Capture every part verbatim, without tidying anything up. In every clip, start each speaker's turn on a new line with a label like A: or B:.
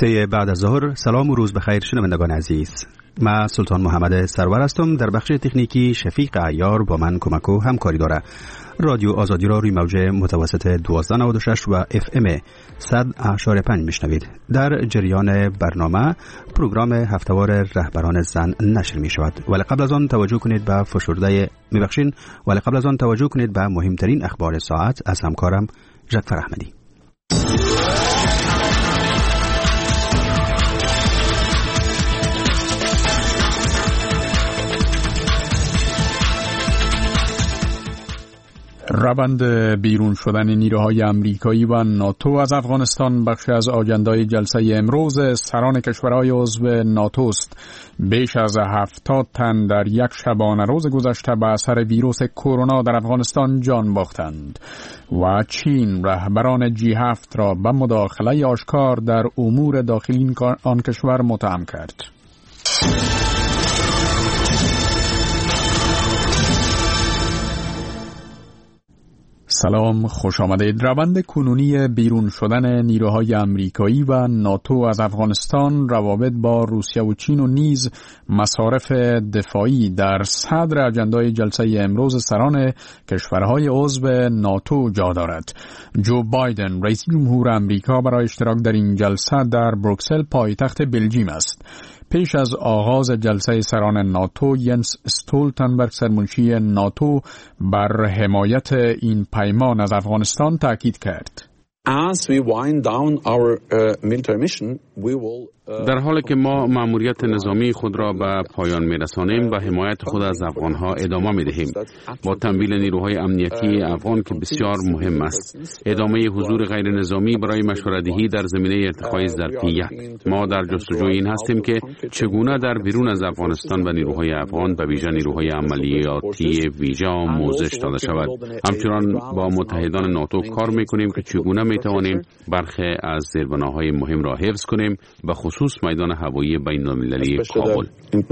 A: سه بعد از ظهر. سلام و روز بخیر شنوندگان عزیز. من سلطان محمد سرور هستم. در بخش تکنیکی شفیق عیار با من کمک و همکاری داره. رادیو آزادی را روی موج متوسط دوازده نود و شش و اف ام صد و هشت و پنج میشنوید. در جریان برنامه پروگرام هفتهوار رهبران زن نشر می شود. ولی قبل از آن توجه کنید به فشرده میبخشین ولی قبل از آن توجه کنید به مهمترین اخبار ساعت از همکارم جعفر احمدی.
B: روند بیرون شدن نیروهای آمریکایی و ناتو از افغانستان بخشی از آجندای جلسه امروز سران کشورهای عضو ناتو است. بیش از هفتاد تن در یک شبانه روز گذشته به اثر ویروس کرونا در افغانستان جان باختند و چین رهبران جی هفت را به مداخله آشکار در امور داخلی آن کشور متهم کرد. سلام، خوش آمدید. روند کنونی بیرون شدن نیروهای آمریکایی و ناتو از افغانستان، روابط با روسیه و چین و نیز مصارف دفاعی در صدر اجندای جلسه امروز سران کشورهای عضو ناتو جا دارد. جو بایدن رئیس جمهور آمریکا برای اشتراک در این جلسه در بروکسل پایتخت بلژیم است. پیش از آغاز جلسه سران ناتو، ینس استولتنبرگ سرمنشی ناتو بر حمایت این پیمان از افغانستان تاکید کرد.
C: As we wind down our uh, military mission, we will
D: در حالی که ما مأموریت نظامی خود را به پایان می‌رسانیم و حمایت خود از افغان‌ها ادامه می‌دهیم. با تمویل نیروهای امنیتی افغان که بسیار مهم است، ادامه حضور غیر نظامی برای مشوره‌دهی در زمینه ارتقای ظرفیت. ما در جستجوی این هستیم که چگونه در بیرون از افغانستان و نیروهای افغان به ویژه نیروهای عملیاتی ویژه آموزش داده شود. همچنان با متحدان ناتو کار می‌کنیم که چگونه می‌توانیم برخی از زیربناهای مهم را حفظ کنیم، به خصوص میدان هوایی بین‌المللی کابل.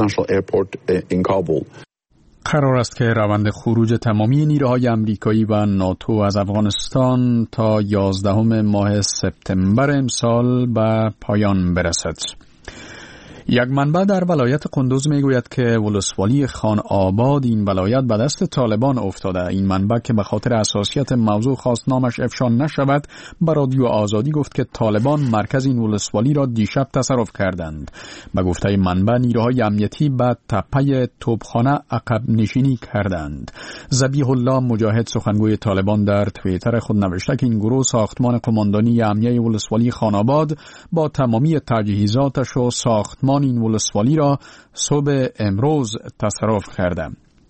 B: قرار است که روند خروج تمامی نیروهای آمریکایی و ناتو از افغانستان تا یازدهم ماه سپتامبر امسال به پایان برسد. یک منبع در ولایت قندوز میگوید که ولسوالی خان آباد این ولایت به دست طالبان افتاده. این منبع که به خاطر حساسیت موضوع خواست نامش افشا نشود، به رادیو آزادی گفت که طالبان مرکز این ولسوالی را دیشب تصرف کردند. به گفته منبع نیروهای امنیتی به تپه توپخانه عقب نشینی کردند. ذبیح الله مجاهد سخنگوی طالبان در توییتر خود نوشته که این گروه ساختمان قماندانی امنیه ولسوالی خان آباد با تمامی تجهیزاتش و ساختمان این ولسوالی را صبح امروز تصرف کرده.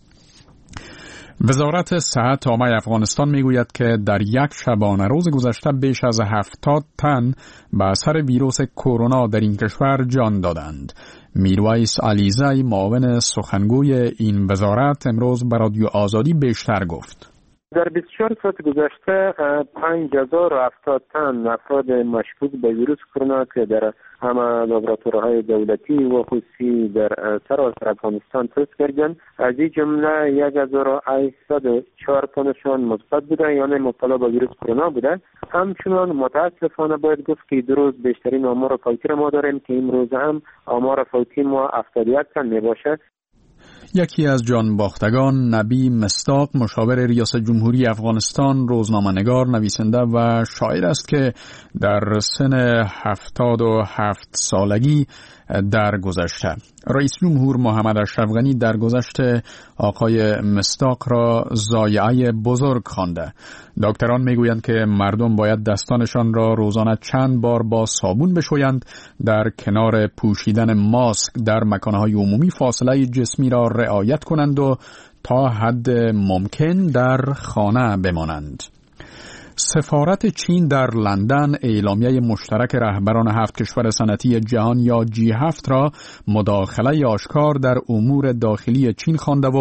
B: وزارت صحت عامه افغانستان میگوید که در یک شبانه روز گذشته بیش از هفتاد تن به اثر ویروس کرونا در این کشور جان دادند. میرویس علیزی معاون سخنگوی این وزارت امروز به رادیو آزادی بیشتر گفت.
E: در بیست و چهار ساعت گذشته پنج هزار و هفتاد تن افراد مشکوک به ویروس کرونا که در همه لابراتوارهای دولتی و خصوصی در سراسر افغانستان تست کردند. از این جمله یک هزار و هشتصد و چهار تنشان مثبت بوده، یعنی مبتلا به ویروس کرونا بوده. همچنان متاسفانه باید گفت که دو روز بیشترین آمار فوتی را ما داریم که امروز هم آمار فوتی ما هفتاد و یک تن میباشد.
B: یکی از جان باختگان نبی مصداق مشاور ریاست جمهوری افغانستان، روزنامه‌نگار، نویسنده و شاعر است که در سن هفتاد و هفت سالگی درگذشته. رئیس جمهور محمد اشرف غنی درگذشت آقای مصداق را ضایعه بزرگ خوانده. دکتران میگویند که مردم باید دستانشان را روزانه چند بار با صابون بشویند، در کنار پوشیدن ماسک در مکانهای عمومی فاصله جسمی را رعایت کنند و تا حد ممکن در خانه بمانند. سفارت چین در لندن اعلامیه مشترک رهبران هفت کشور صنعتی جهان یا جی هفت را مداخله آشکار در امور داخلی چین خوانده و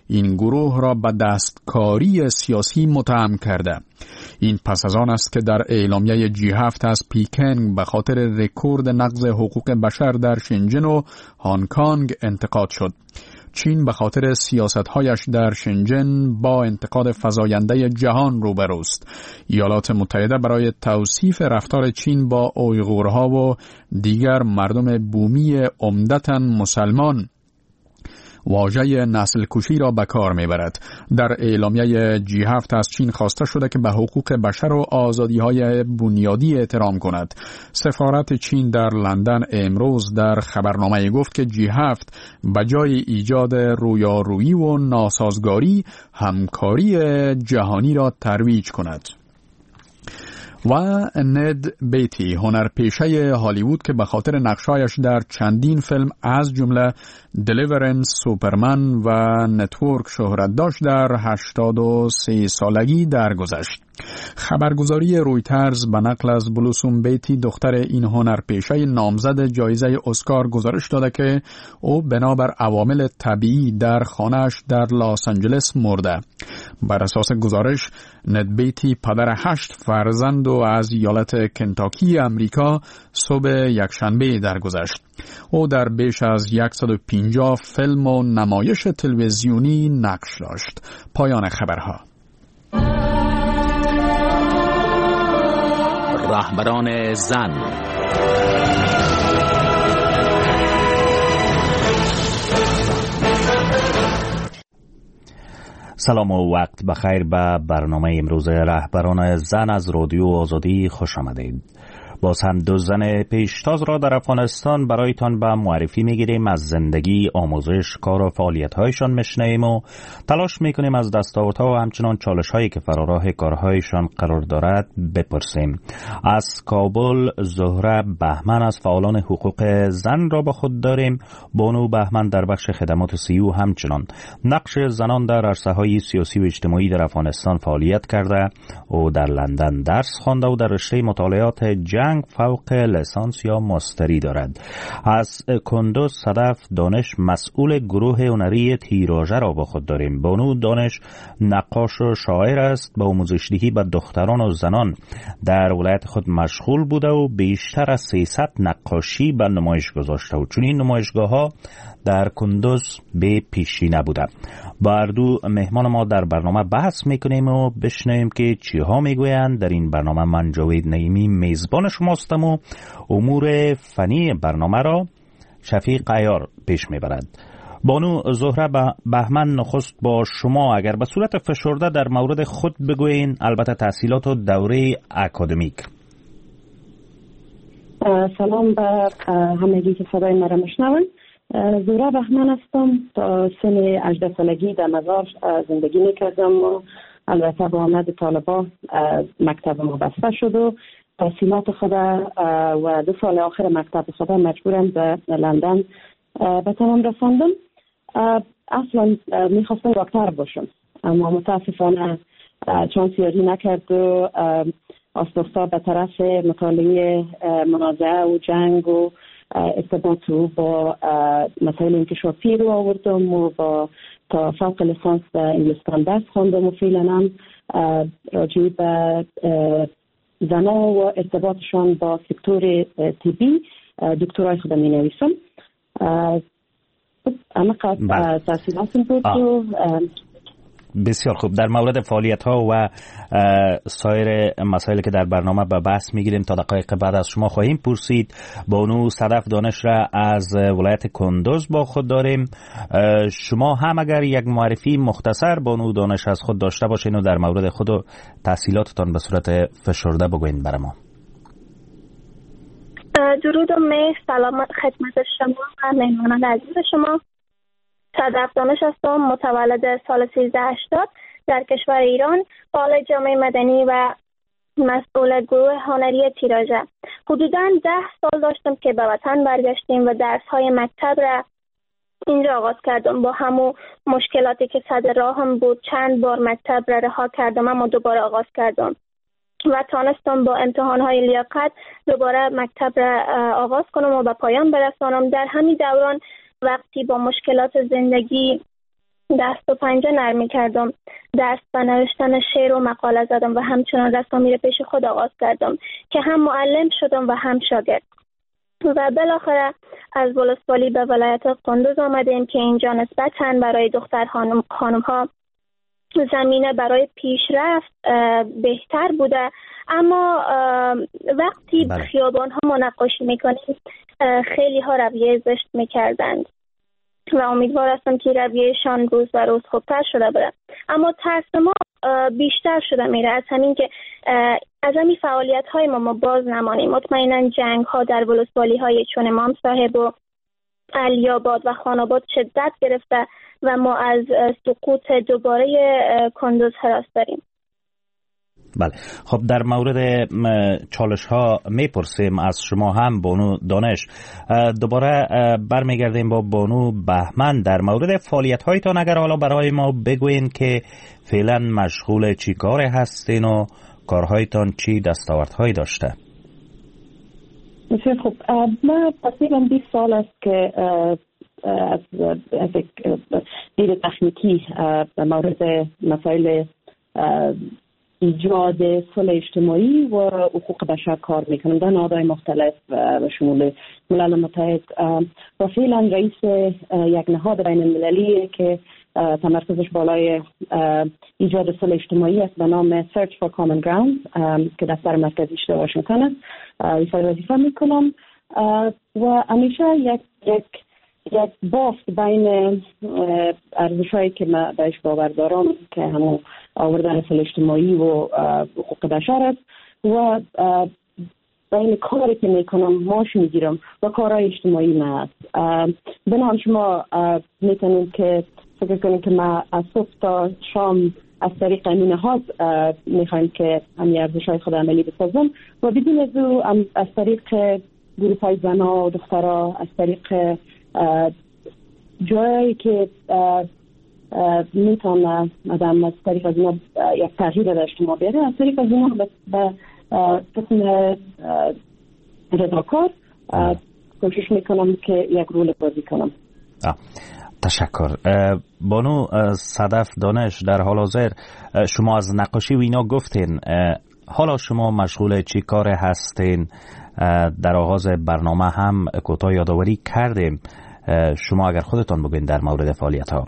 B: این گروه را به دستکاری سیاسی متهم کرده. این پس از آن است که در اعلامیه جی هفت از پیکنگ به خاطر رکورد نقض حقوق بشر در شنژن و هنگ کنگ انتقاد شد. چین به خاطر سیاست‌هایش در شنژن با انتقاد فزاینده جهان روبروست. ایالات متحده برای توصیف رفتار چین با اویغورها و دیگر مردم بومی عمدتاً مسلمان واژه نسل کشی را به کار میبرد. در اعلامیه جی هفت از چین خواسته شده که به حقوق بشر و آزادی‌های بنیادی احترام کند. سفارت چین در لندن امروز در خبرنامه گفت که جی هفت به جای ایجاد رویارویی و ناسازگاری همکاری جهانی را ترویج کند. و ند بیتی، هنرپیشه هالیوود که به خاطر نقشایش در چندین فیلم از جمله دلیورنس، سوپرمن و نتورک شهرت داشت، در هشتاد و سه سالگی درگذشت. خبرگزاری رویترز به نقل از بلوسوم بیتی، دختر این هنرپیشه نامزد جایزه اسکار، گزارش داده که او بنابر عوامل طبیعی در خانه‌اش در لس آنجلس مرده. بر اساس گزارش، ند بیتی پدر هشت فرزند و از ایالت کنتاکی امریکا صبح یکشنبه درگذشت. او در بیش از صد و پنجاه فیلم و نمایش تلویزیونی نقش داشت. پایان خبرها.
F: رهبران زن.
G: سلام و وقت بخیر. به برنامه امروز رهبران زن از رادیو آزادی خوش آمدید. باز هم دو زن پیشتاز را در افغانستان برایتان به معرفی میگیریم. از زندگی، آموزش، کار و فعالیت‌هایشان میشنویم و تلاش میکنیم از دستاوردها و همچنان چالش‌هایی که فراراه کارهایشان قرار دارد بپرسیم. از کابل زهره بهمن از فعالان حقوق زن را با خود داریم. بانو بهمن در بخش خدمات سی او همچنان نقش زنان در عرصه‌های سیاسی و اجتماعی در افغانستان فعالیت کرده و در لندن درس خوانده و در رشته مطالعات جنگ فوق لیسانس یا ماستری دارد. از کندوز صدف دانش مسئول گروه هنری تیراژه را با خود داریم. بانو دانش نقاش و شاعر است. با آموزش‌دهی به دختران و زنان در ولایت خود مشغول بوده و بیشتر از سیصد نقاشی به نمایش گذاشته و چون این نمایشگاه‌ها در کندوز به پیشی نبوده. با اردو مهمان ما در برنامه بحث میکنیم و بشنویم که چی ها میگویند. در این برنامه من جاوید نعیمی میزبان شماستم و امور فنی برنامه را شفیق عیار پیش میبرد. بانو زهره بهمن، نخست با شما اگر به صورت فشرده در مورد خود بگوین، البته تحصیلات و دوره اکادمیک.
H: سلام به همگی که صدای مرا میشنوند. زهره بهمن هستم. تا سن هجده سالگی در مزار زندگی میکردم و البته با آمد طالبان مکتب ما بسته شد و تحصیلات خود و دو سال آخر مکتب خود مجبورم به لندن به تمام رساندم. اصلا میخواستم دکتر باشم اما متاسفانه چانس یاری نکرد و آستفتا به طرف مطالعه منازعه و جنگ و ارتباط با مسائل انکشافی رو آوردم و با تا فوق لیسانس در انگلستان درس خواندم و فعلا هم راجع به زنان و ارتباطشان با سکتور طبی دکترای خودم می نویسم. اما قد تحصیلاتم بود و
G: بسیار خوب. در مورد فعالیت ها و سایر مسائلی که در برنامه به بحث میگیریم تا دقایق بعد از شما خواهیم پرسید. بانو صدف دانش را از ولایت کندوز با خود داریم. شما هم اگر یک معرفی مختصر بانو دانش از خود داشته باشین و در مورد خود و تحصیلاتتان به صورت فشرده بگوین برای ما.
I: درود و مهر، سلام خدمت شما و مهمانان عزیز شما. صدف دانش هستم، متولد سال سیزده هشتاد در کشور ایران، فعال جامعه مدنی و مسئول گروه هنری تیراژه. حدوداً ده سال داشتم که به وطن برگشتیم و درس‌های مکتب را اینجا آغاز کردم. با همون مشکلاتی که صدر راهم بود چند بار مکتب را رها کردم اما دوباره آغاز کردم و تانستم با امتحان‌های لیاقت دوباره مکتب را آغاز کنم و به پایان برسانم. در همین دوران وقتی با مشکلات زندگی دست و پنجه نرمی کردم، دست به نوشتن شعر و مقاله زدم و همچنان رسامی را پیش خود آغاز کردم که هم معلم شدم و هم شاگرد. و بالاخره از ولسوالی به ولایت قندوز آمدیم که اینجا نسبتاً برای دختر خانم, خانم ها زمینه برای پیشرفت بهتر بوده، اما وقتی
G: بله.
I: خیابان ها ما نقاشی میکنیم خیلی ها رویه زشت میکردند و امیدوار هستم که رویهشان روز به روز خوبتر شده بره. اما ترس ما بیشتر شده میره از همین که از همین فعالیت های ما ما باز نمانیم. مطمئنا جنگ ها در ولسوالی های چون امام صاحب و علی‌آباد و خان‌آباد شدت گرفته و ما از سقوط دوباره کندوز هراس داریم.
G: بله، خب در مورد چالش ها میپرسیم از شما هم بانو دانش. دوباره برمیگردیم با بانو بهمن در مورد فعالیت هایتان. اگر حالا برای ما بگوین که فعلا مشغول چی کار هستین و کارهایتان چی دستاوردهایی داشته؟
H: بسیار خوب. من تقریبا بیست سال است که از دید تکنیکی در مورد مسائل ایجاد صلح اجتماعی و حقوق بشر کار میکنم در نهادهای مختلف و شمول ملل متحد و فعلا رئیس یک نهاد بین المللی که تمرکزش بالای ایجاد صلح اجتماعی است به نام Search for Common Ground که دفتر مرکزیش در واشنگتن است ایفای وظیفه میکنم و همیشه یک یک یک بافت بین ارزش‌هایی که من بهش باور دارم که همون آوردن صلح اجتماعی و حقوق بشر است و بین کاری که میکنم ماش میگیرم و کارهای اجتماعی من است. بنابراین شما میتونید که فکر کنید که من از صبح تا شام از طریق این نهاد میخوایم که همین ارزش‌های خود عملی بسازم و بدون از او از طریق گروه‌های زن‌ها و دخترها از طریق جایی که میتونه مدام از طریق از اینا یک تغییر در اجتماع بیاره از طریق از اینا به قسم رضاکار کوشش میکنم که یک رول بازی کنم.
G: تشکر. بانو صدف دانش، در حال حاضر شما از نقاشی و اینا گفتین، حالا شما مشغول چی کار هستین؟ در آغاز برنامه هم کوتاه یادآوری کردیم، شما اگر خودتان بگوین در مورد فعالیت ها.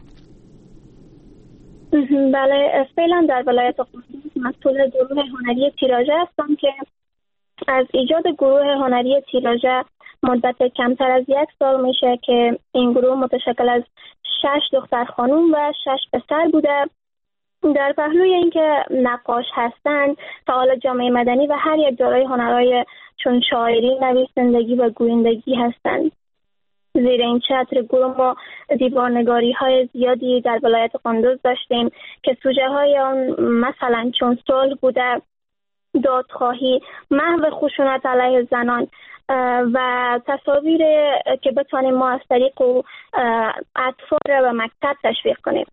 I: بله، فعلا در ولایت قندوز مسئول گروه هنری تیراژه هستم که از ایجاد گروه هنری تیراژه مدت کمتر از یک سال میشه که این گروه متشکل از شش دختر خانوم و شش پسر بوده. در پهلوی اینکه نقاش هستند، فعال جامعه مدنی و هر یک دارای هنرهای چون شاعری، نویسندگی و گویندگی هستند. زیر این چتر گروه ما دیوارنگاری های زیادی در ولایت قندوز داشتیم که سوژه های آن مثلا چون صلح بوده، دادخواهی، محو خشونت علیه زنان و تصاویر که بتوانیم ما از طریق اطفال و مکتب تشویق کنیم.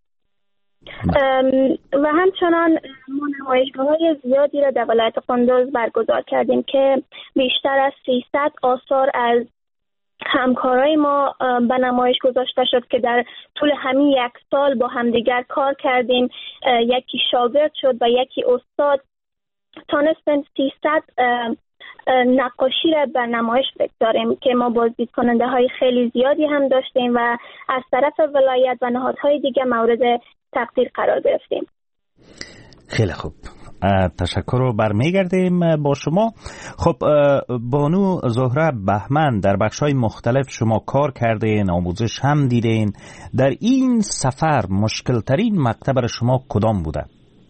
I: و همچنان ما نمایشگاه‌های زیادی را در ولایت قندوز برگزار کردیم که بیشتر از سیصد آثار از همکارای ما به نمایش گذاشته شد که در طول همین یک سال با همدیگر کار کردیم. یکی شاگرد شد و یکی استاد، تانستن سیصد نقاشی را به نمایش بگذاریم که ما بازدید کننده های خیلی زیادی هم داشتیم و از طرف ولایت و نهادهای دیگه مورد تقدیر قرار گرفتیم.
G: خیلی خوب، تشکر رو برمیگردیم با شما. خب بانو زهره بهمن، در بخش‌های مختلف شما کار کردین، آموزش هم دیدین. در این سفر مشکل ترین مقطع برای شما کدام بوده؟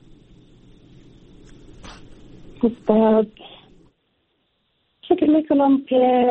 H: فکر میکنم که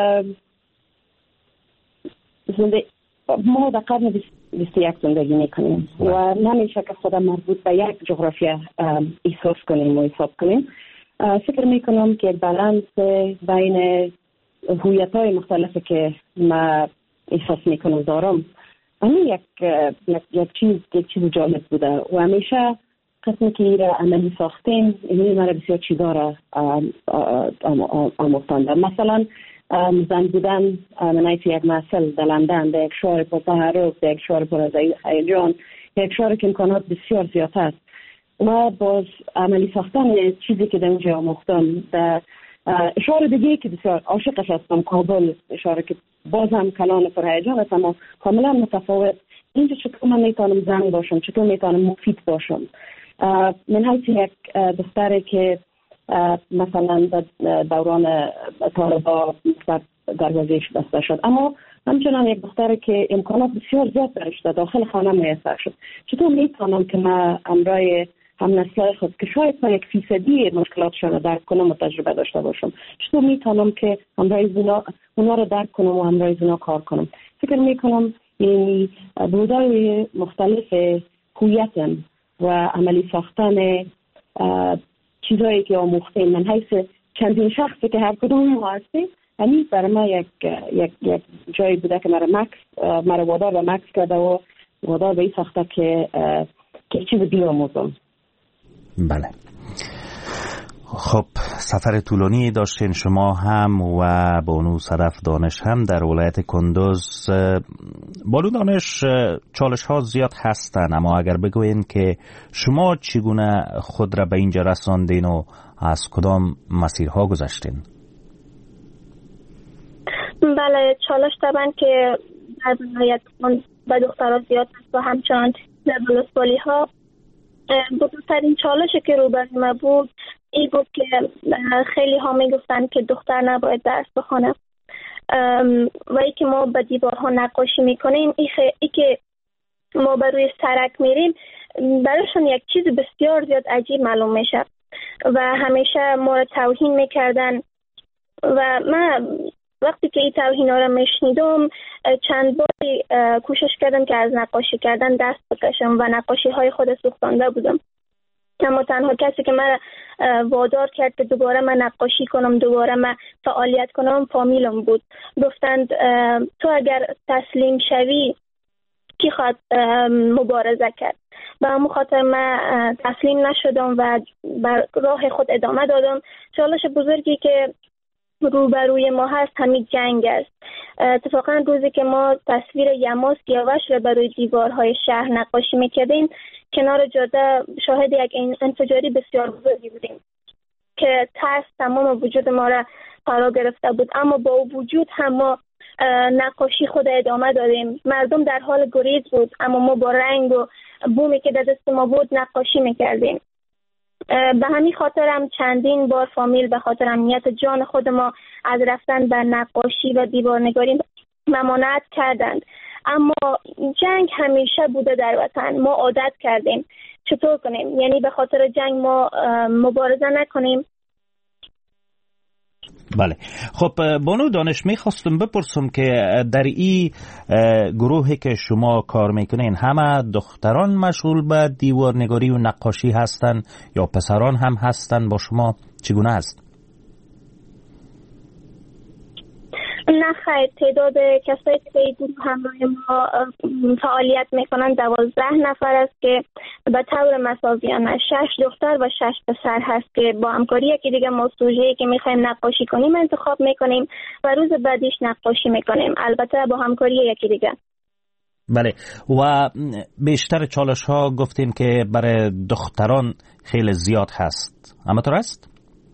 H: ما در قرن بیست و یک زندگی میکنیم و نمیشه که خودم مربوط به یک جغرافیا احساس کنیم و حساب کنیم. فکر میکنم که بالانس بین هویت های مختلفی که ما احساس میکنم دارم همین یک یک یک چیز یک چیز جالب بوده و همیشه قسمی که ایره عملی ساختیم این مرا بسیار چیزا را آموختانده. مثلا زن بودن من ایت یک مسئله در لندن در یک شهر پر تحرک، در یک شهر پر از هیجان، یک شهر که امکانات بسیار زیاد است و باز عملی ساختن چیزی که در اونجا آموختم. در شهر دیگه که بسیار عاشقش هستم، کابل، شهر که باز هم کلان پرهیجان است اما کاملا متفاوت. اینجا چطور من میتونم زن باشم، چطور میتونم مفید باشم. من حیث یک دختری که مثلا دوران طالبا دروازه‌اش بسته شد اما همچنان یک دختری که امکانات بسیار زیاد درش داخل خانه میسر شد، چطور میتونم که من امرای هم نسلای خود که شاید من یک فیصدی مشکلاتشان رو درک کنم و تجربه داشته باشم، چطور میتونم که همراه زنا اونا رو درک کنم و همراه زنا کار کنم. فکر میکنم یعنی بودای مختلف هویتم و عملی ساختن چیزایی که آموختیم من حیث چندین شخصی که هر کدوم ما هستیم، همین برای ما یک یک یک جایی بوده که مرا مکس مرا وادار و مکس کرده و وادار به این ساخته که که چیز بیاموزم.
G: بله. خب سفر طولانی داشتین شما هم و بانو صدف دانش هم در ولایت کندوز. بانو دانش، چالش ها زیاد هستن اما اگر بگوین که شما چگونه خود را به اینجا رساندین و از کدام مسیرها گذشتین؟
I: بله، چالش طبعا که در ولایت به دخترها زیاد است و همچنان در ولسوالی ها. بزرگترین چالشی که روبروی ما بود این بود که خیلی ها میگفتن که دختر نباید درس بخونه و ای که ما به دیوارها نقاشی میکنیم، ای, ای که ما بر روی سرک میریم برایشون یک چیز بسیار زیاد عجیب معلوم میشه و همیشه ما را توهین میکردن و من وقتی که این توهین ها را میشنیدم چند باری کوشش کردم که از نقاشی کردن دست بکشم و نقاشی های خود سوختانده بودم، اما تنها کسی که من وادار کرد که دوباره من نقاشی کنم، دوباره من فعالیت کنم، فامیلم بود. گفتند تو اگر تسلیم شوی کی خواهد مبارزه کرد؟ به همون خاطر من تسلیم نشدم و بر راه خود ادامه دادم. چالش بزرگی که روبروی ما هست همین جنگ است. اتفاقا روزی که ما تصویر یما سیاوش را بروی دیوارهای شهر نقاشی میکردیم کنار جاده شاهد یک انفجاری بسیار بزرگی بودیم که ترس تمام وجود ما را فرا گرفته بود، اما با وجود هم ما نقاشی خود ادامه دادیم. مردم در حال گریز بود اما ما با رنگ و بومی که در دست ما بود نقاشی میکردیم. به همین خاطر هم چندین بار فامیل به خاطر امنیت جان خود ما از رفتن به نقاشی و دیوارنگاری ممانعت کردند، اما جنگ همیشه بوده در وطن، ما عادت کردیم. چطور کنیم؟ یعنی به خاطر جنگ ما مبارزه نکنیم؟
G: بله. خب بانو دانش، میخواستم بپرسم که در این گروهی که شما کار میکنین همه دختران مشغول به دیوارنگاری و نقاشی هستن یا پسران هم هستن؟ با شما چگونه است؟
I: نه خیر، تعداد کسایی که به گروه همراه ما فعالیت میکنن دوازده نفر است که به طور مساویانه شش دختر و شش پسر هست که با همکاری یکی دیگه ما سوژه‌ای که میخوایم نقاشی کنیم انتخاب میکنیم و روز بعدیش نقاشی میکنیم، البته با همکاری یکی دیگه.
G: بله. و بیشتر چالش ها گفتیم که برای دختران خیلی زیاد هست، اما تو است؟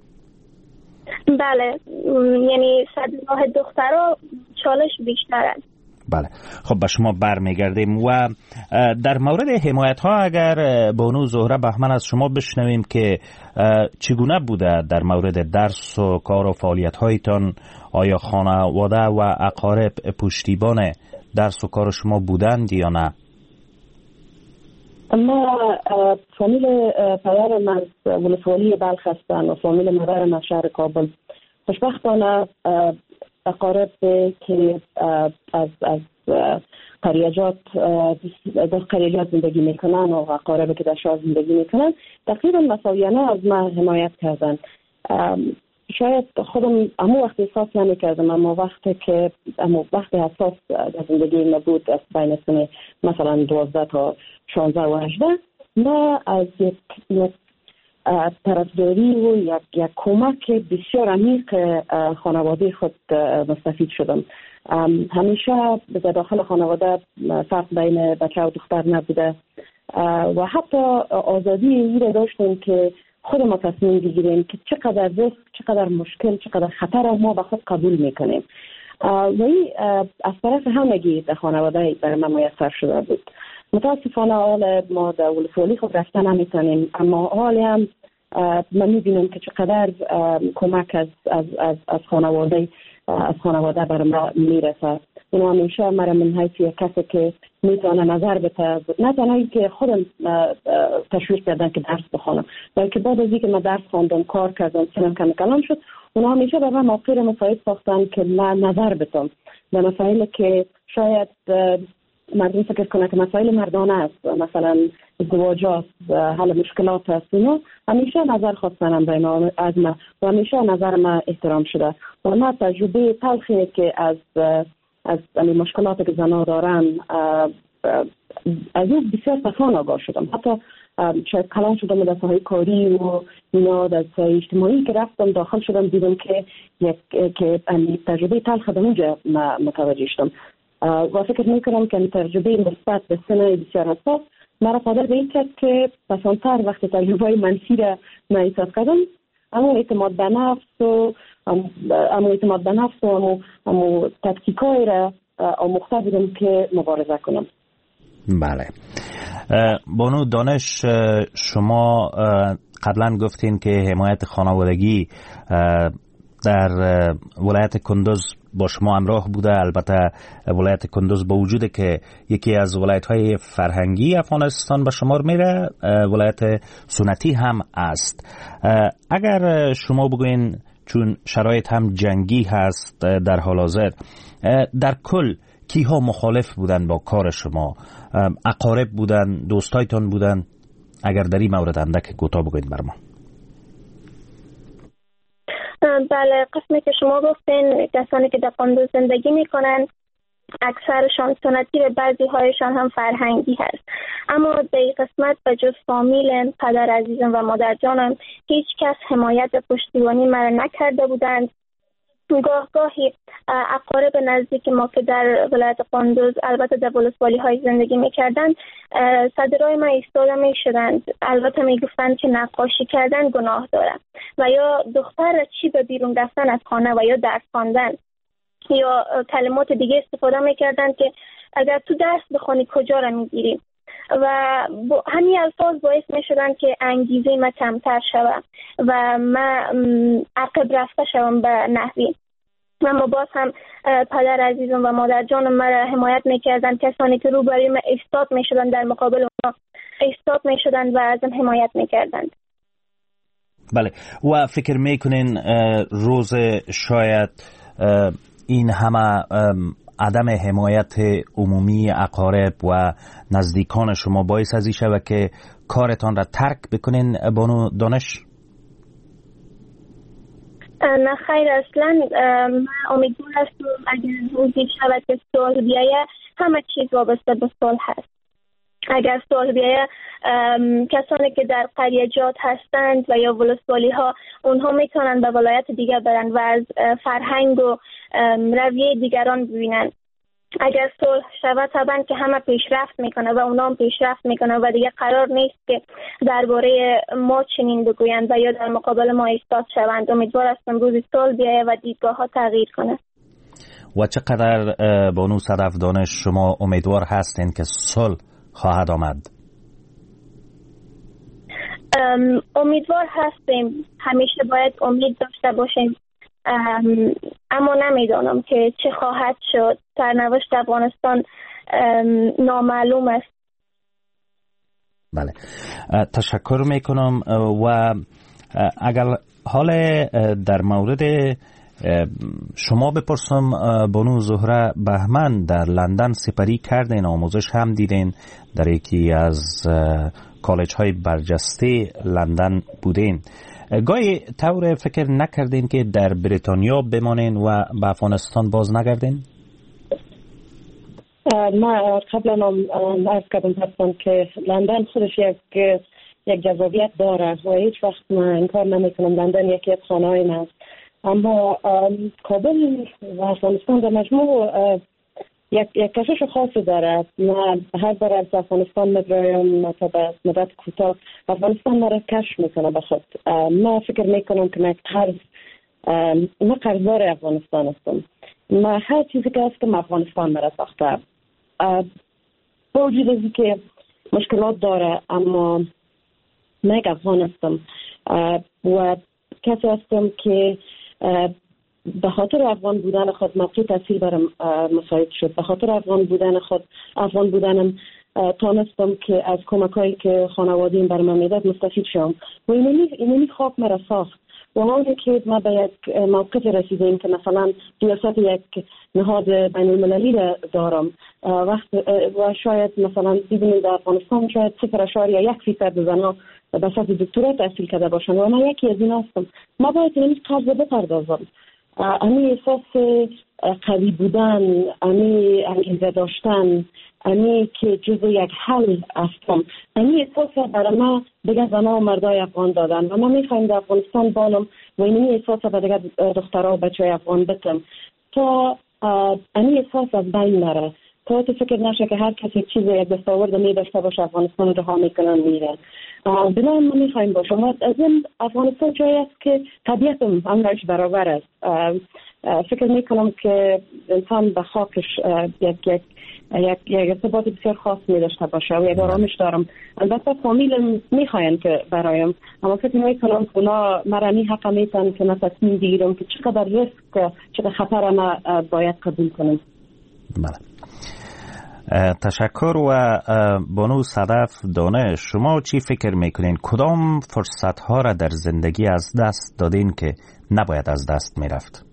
I: بله، یعنی صدراه دخترها چالش بیشتر است.
G: بله. خب به شما برمیگردیم و در مورد حمایت ها اگر بانو زهره بهمن از شما بشنویم که چگونه بوده در مورد درس و کار و فعالیت هایتان؟ آیا خانواده و اقارب پشتیبان درس و کار شما بودند یا نه؟
H: ما فامیل پدرم از ولسوالی بلخ هستند و فامیل مادرم از شهر کابل. خوشبختانه اقارب که از از قریجات در قریجات زندگی میکنن و اقارب که در شهر زندگی میکنن تقریبا مساویانه از من حمایت کردن. شاید خودم امو وقتی احساس نمی‌کردم، اما وقتی که امو وقتی حساس در زندگی ما بود از بین سن مثلا دوازده تا شانزده و هجده، ما از یک یک طرفداری و یک یک کمک بسیار عمیق خانواده خود مستفید شدم. همیشه در داخل خانواده فرق بین بچه و دختر نبوده و حتی آزادی این را داشتیم که خود ما تصمیم بگیریم که چقدر ریسک، چقدر مشکل، چقدر خطر ما به خود قبول میکنیم. و این از طرف همگی در خانواده برای ما میسر شده بود. متاسفانه حال ما در ولسوالی خود رفتن نمیتونیم، اما حالی هم من میبینم که چقدر کمک از از از از خانواده از خانواده برای ما میرسه. اینو همیشه مرا من حیث یک کسی که میتونه نظر بده، نه تنها که خودم تشویق کردن که درس بخونم، بلکه بعد از اینکه من درس خواندم، کار کردم، سنم کم کلام شد، اونا همیشه به من موقع مسائل ساختن که من نظر بدم به مسائلی که شاید مردم فکر کنه که مسائل مردانه است، مثلا ازدواج است، حل مشکلات است. اینا همیشه نظر خواستنم به ما از ما و همیشه نظر ما احترام شده و ما تجربه تلخی که از از این مشکلاتی که زنها دارن از این بسیار تفان آگاه شدم. حتی شاید کلان شدم در ساحه کاری و اینا، در ساحه اجتماعی که رفتم داخل شدم دیدم که یک که تجربه تلخ در اونجا متوجه شدم و فکر میکنم که تجربه مثبت به سن بسیار حساس مرا قادر به این کرد که پسانتر وقتی تجربه منفی را من احساس کردم، اما اعتماد به نفس و اما اعتماد به نفس و اما, اما تکتیکای را آموخته بودم که مبارزه کنم.
G: بله. بانو دانش، شما قبلا گفتین که حمایت خانوادگی در ولایت کندوز با شما همراه بوده. البته ولایت کندوز با وجوده که یکی از ولایت‌های فرهنگی افغانستان به شمار میره، ولایت سنتی هم است. اگر شما بگوین، چون شرایط هم جنگی هست در حال حاضر، در کل کیها مخالف بودن با کار شما؟ اقارب بودن، دوستایتان بودن؟ اگر در این مورد اندک کوتاه بگوین بر ما.
I: بله، قسمی که شما گفتین کسانی که در قندوز زندگی میکنن اکثرشان سنتی و بعضی هایشان هم فرهنگی هست، اما در این قسمت به جز فامیل، پدر عزیزم و مادر جانم هیچ کس حمایت و پشتیبانی مرا نکرده بودند. گاه گاهی اقارب نزدیک ما که در ولایت قندوز البته در ولسوالی های زندگی میکردند صدرای من ایستاده میشدند، البته میگفتند که نقاشی کردن گناه داره و یا دختر چی به بیرون رفتن از خانه و یا درس خواندن یا کلمات دیگه استفاده میکردند که اگر تو درس بخونی کجا را میگیری و همین الفاظ باعث میشدن که انگیزه ما کمتر شود و من عقب رفته شوم به نحوی. اما باز هم پدر عزیزم و مادر جانم مرا حمایت میکردن، کسانی که روبروی من ایستاد میشدن در مقابل اونا ایستاد میشدن و ازم حمایت میکردن.
G: بله. و فکر میکنین روز شاید این همه عدم حمایت عمومی اقارب و نزدیکان شما باعث ازی شود که کارتان را ترک بکنین بانو دانش؟
I: نه خیر، اصلا من امیدوار هستم اگر روزی شود که صلح بیایه، همه چیز وابسته به صلح هست. اگر صلح بیایه کسانی که در قریجات هستند و یا ولسوالی ها اونها میتونن به ولایت دیگر برن و از فرهنگ و رویه دیگران ببینن. اگر صلح شود طبعا که همه پیشرفت میکنه و اونا هم پیشرفت میکنه و دیگه قرار نیست که درباره ما چنین بگویند و یا در مقابل ما ایستاد شوند. امیدوار هستم روزی صلح بیایه و دیدگاه ها تغییر کنه.
G: و چقدر بانو صدف دانش شما امیدوار هستین که صلح خواهد آمد؟
I: امیدوار هستیم، همیشه باید امید داشته باشیم، اما نمیدانم که چه خواهد شد. سرنوشت افغانستان نامعلوم است.
G: بله، تشکر میکنم. و اگر حال در مورد شما بپرسم، بانو زهره بهمن در لندن سپری کردین، آموزش هم دیدین، در یکی از کالج های برجسته لندن بودین. گاهی طور فکر نکردین که در بریتانیا بمانین و به افغانستان باز نگردین؟
H: ما قبلا هم عرض کردم هستم که لندن خودش یک یک جذابیت داره و هیچ وقت من انکار نمیکنم لندن یکی از خانه‌های من است، اما کابل و افغانستان در مجموع یک یک کشش خاصی داره. من هر بار از افغانستان میبرایم تا به مدت کوتاه افغانستان مرا کش میکنه به خود. من فکر میکنم که من قرض من قرضدار افغانستان هستم. من هر چیزی که هستم افغانستان مرا ساخته. با وجود از اینکه مشکلات داره اما من یک افغان هستم و کسی هستم که به خاطر افغان بودن خود موقع تحصیل برم مساعد شد. به خاطر افغان بودن خود افغان بودنم تانستم که از کمکایی که خانوادیم بر من میداد مستفید شم و اینمی اینمی خواب مرا ساخت. و آنی که ما به یک موقف رسیدیم که مثلا ریاست یک نهاد بین المللی دارم وقت و شاید مثلا ببینید در افغانستان شاید صفر اشاریه یک فیصد زنها به سطح دکترا تحصیل کرده باشن و من یکی از این هستم. ما باید اینمی قرض بپردازم. امی احساس قوی بودن، امی انگیزه داشتن، امی که جزو یک حل هستم، امی احساس برای ما دیگه زنها و مردای افغان دادن و من میخوایم در افغانستان بانم و اینمی احساس به دیگه دخترها و بچه های افغان بتم تا امی احساس از بین نره، تا تو فکر نشه که هر کسی چیز یک دستاورد می داشته باشه افغانستان رو رها میکنن میرن. بنابراین ما میخوایم باشم از این افغانستان جایی است که طبیعتم همراش برابر است. فکر میکنم که انسان به خاکش یک یک یک یک ارتباط بسیار خاص می داشته باشه و یک آرامش دارم. البته فامیل میخواین که برایم اما فکر میکنم که اونا مرا حق میتن که من تصمیم بگیرم که چقدر ریسک چقدر خطر ما باید قبول کنم.
G: بله. تشکر. و بانو صدف دانش، شما چی فکر میکنین؟ کدام فرصت ها را در زندگی از دست دادین که نباید از دست میرفت؟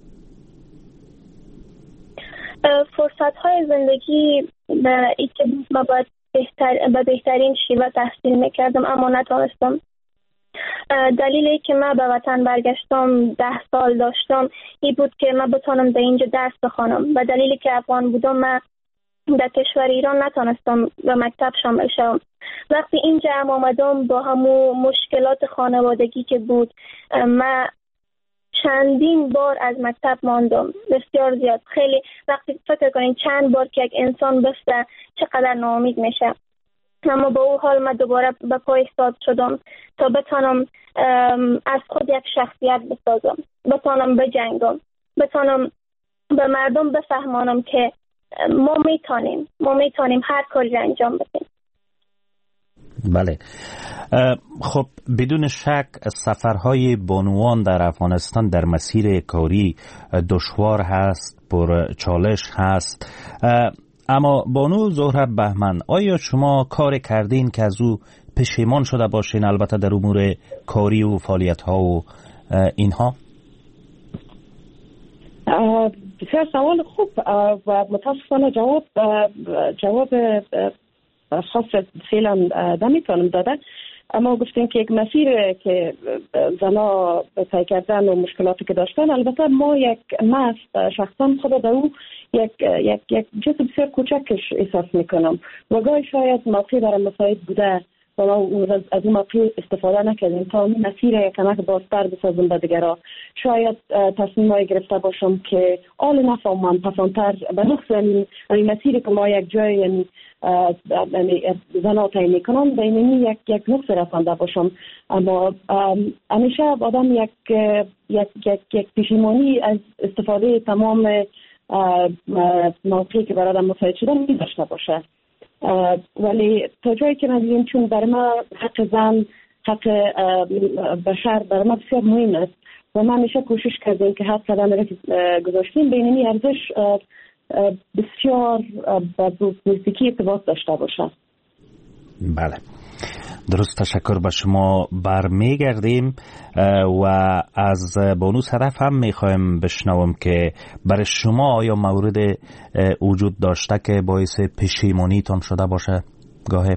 I: فرصت های زندگی به این که من باید بهتر به بهترین شیوه تحصیل میکردم اما نتونستم. دلیلی که من به وطن برگشتم ده سال داشتم این بود که من بتونم در اینجا درس بخوانم و دلیلی که افغان بودم من در کشور ایران نتونستم به مکتب شامل شوم. وقتی اینجا هم آمدم با همون مشکلات خانوادگی که بود من چندین بار از مکتب ماندم، بسیار زیاد. خیلی وقتی فکر کنین چند بار که یک انسان بسته چقدر ناامید میشه. اما با او حال من دوباره به پای ایستاد شدم تا بتانم از خود یک شخصیت بسازم، بتانم بجنگم، بتانم به مردم بفهمانم که ما میتونیم ما میتونیم هر کاری انجام بدیم.
G: بله. خب بدون شک سفرهای بانوان در افغانستان در مسیر کاری دشوار هست، پر چالش هست. اما بانو زهره بهمن، آیا شما کار کردین که از او پشیمان شده باشین، البته در امور کاری و فعالیت ها و اینها؟
H: بسیار سوال خوب و متاسفانه جواب جواب خاص فعلا نمیتونم داده. اما گفتیم که یک مسیر که زنا طی کردن و مشکلاتی که داشتن، البته ما یک ما شخصا خود در او یک یک یک جزء بسیار کوچکش احساس میکنم و گاهی شاید موقعی برای مساعد بوده و ما از این موقع استفاده نکردیم تا این مسیر یک کمک بازتر بسازم به دیگران. شاید تصمیمایی گرفته باشم که آل نفهمم پسندتر به نقص این مسیری که ما یک جای یعنی زنا تعیین میکنم به اینمی یک یک نقص رسانده باشم. اما همیشه آدم یک یک یک یک پشیمانی از استفاده تمام موقعی که برای آدم مساعد شدن می داشته باشه. ولی تا جایی که من دیدیم چون برای ما حق زن، حق بشر برای ما بسیار مهم است و ما همیشه کوشش کردیم که هر قدم را گذاشتیم بینمی ارزش بسیار با نزدیکی ارتباط داشته باشه.
G: بله درست. تشکر به شما برمیگردیم و از بانو صدف هم میخوایم بشنوم که برای شما آیا مورد وجود داشته که باعث پشیمانی تان شده باشه گاهی؟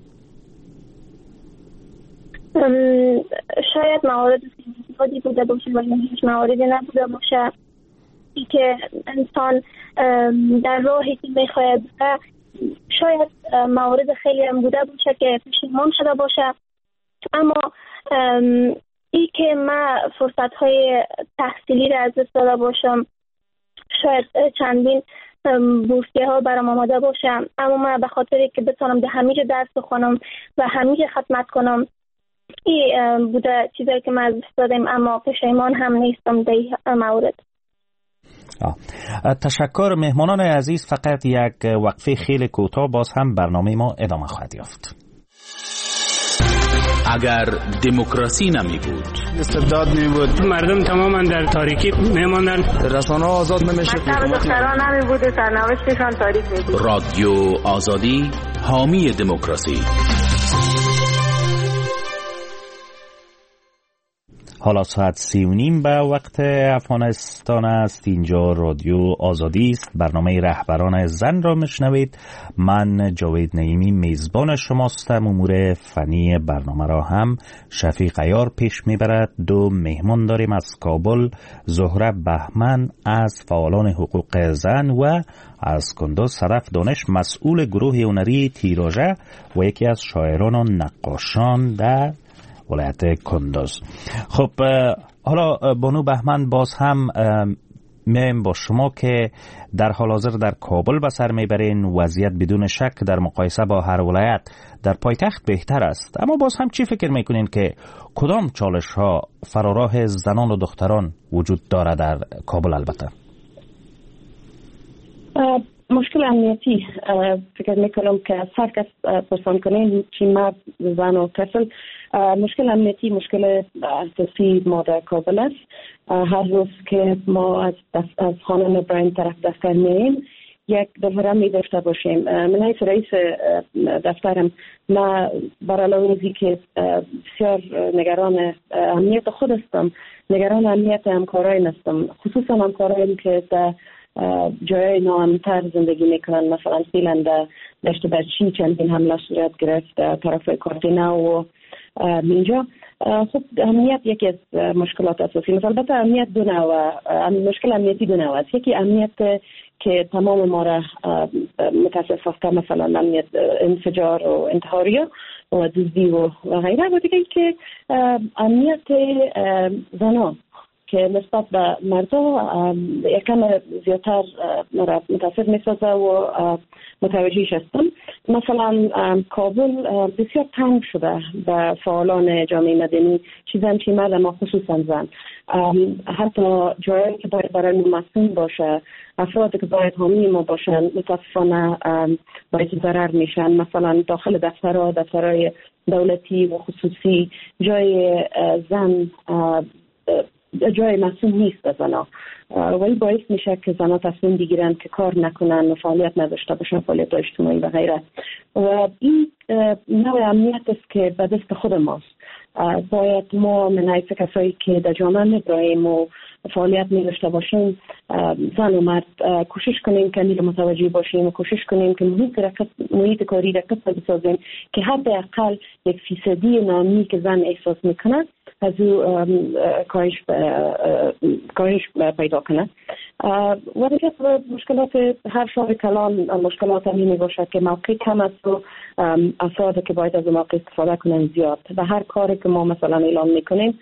I: شاید موارد زیادی بوده باشه ولی هیچ موردی نبوده باشه ای که انسان در راهی که میخواید شاید موارد خیلی هم بوده باشه که پشیمان شده باشه. اما ای که من فرصت های تحصیلی را از دست داده باشم شاید چندین بورسیه ها برام آماده باشه، اما من به خاطر که بتونم در همه جا درس بخونم و همه جا خدمت کنم این بوده چیزایی که من از دست دادم، اما پشیمان هم نیستم در این مورد.
G: آه. تشکر مهمانان عزیز. فقط یک وقفه خیلی کوتاه، باز هم برنامه ما ادامه خواهد یافت.
F: اگر دموکراسی نمی بود،
J: استبداد می بود، مردم تماما در تاریکی میماندن، رسانه آزاد نمیشه،
K: دختران نمی بود، سرنوشتشان تاریک می بود.
F: رادیو آزادی حامی دموکراسی.
G: حالا ساعت سی و نیم به وقت افغانستان است. اینجا رادیو آزادی است. برنامه رهبران زن را میشنوید. من جاوید نعیمی میزبان شماستم. امور فنی برنامه را هم شفیق عیار پیش میبرد. دو مهمان داریم از کابل، زهره بهمن از فعالان حقوق زن و از کندوز صدف دانش مسئول گروه هنری تیراژه و یکی از شاعران و نقاشان در ولایت کندوز. خب حالا بانو بهمن، باز هم میایم با شما که در حال حاضر در کابل به سر میبرین. وضعیت بدون شک در مقایسه با هر ولایت در پایتخت بهتر است، اما باز هم چی فکر میکنین که کدام چالش ها فراراه زنان و دختران وجود داره در کابل؟ البته
H: مشکل امنیتی فکر میکنم که از هر کس پرسان کنین چی مرد زن و طفل، مشکل امنیتی مشکل اساسی ما در کابل است. هر روز که ما از از خانه نبراین طرف دفتر میاییم یک دفتر می داشته باشیم. من حیث رئیس دفترم ما برای لحاظی که بسیار نگران امنیت خود هستم، نگران امنیت همکارای نستم، خصوصا همکارایی که در جای ناامن‌تر زندگی میکنن. مثلا فعلا در دشت برچی چندین حمله صورت گرفت در طرف کارتینا و اینجا. خب امنیت یکی از مشکلات اساسی. مثلا البته امنیت دو نوع، مشکل امنیتی دو نوع است. یکی امنیت که تمام ما را متاسفانه مثلا امنیت انفجار و انتحاریه و دزدی و غیره، و دیگه که امنیت زنان که نسبت به مردم یکم زیادتر متاسف میسازه و متوجهش هستم. مثلا کابل بسیار تنگ شده به فعالان جامعه مدنی، چیزی که مرد ما خصوصا زن، حتی جایی که باید برای ما مسئول باشه، افرادی که باید حامی ما باشن متاسفانه باید ضرر میشن. مثلا داخل دفترها، دفترهای دولتی و خصوصی جای زن جای مسئول نیست به زنها، ولی باعث میشه که زنها تصمیم بگیرن که کار نکنن و فعالیت نداشته باشن، فعالیت اجتماعی و غیره. و این نوع امنیت است که به دست خود ماست. باید ما من حیث کسایی که در جامعه می‌برایم و فعالیت می‌داشته باشیم، زن و مرد، کوشش کنیم که نیل متوجه باشیم و کوشش کنیم که محیط رکت محیط کاری رکت بسازیم که حداقل یک فیصدی ناامنی که زن احساس میکنه از او کاهش کاهش پیدا کنه. و دیگه مشکلات هر شهر کلان مشکلات همین باشه که موقع کم است و افراد که باید از موقع استفاده کنن زیاد. و هر کاری که ما مثلا اعلام میکنیم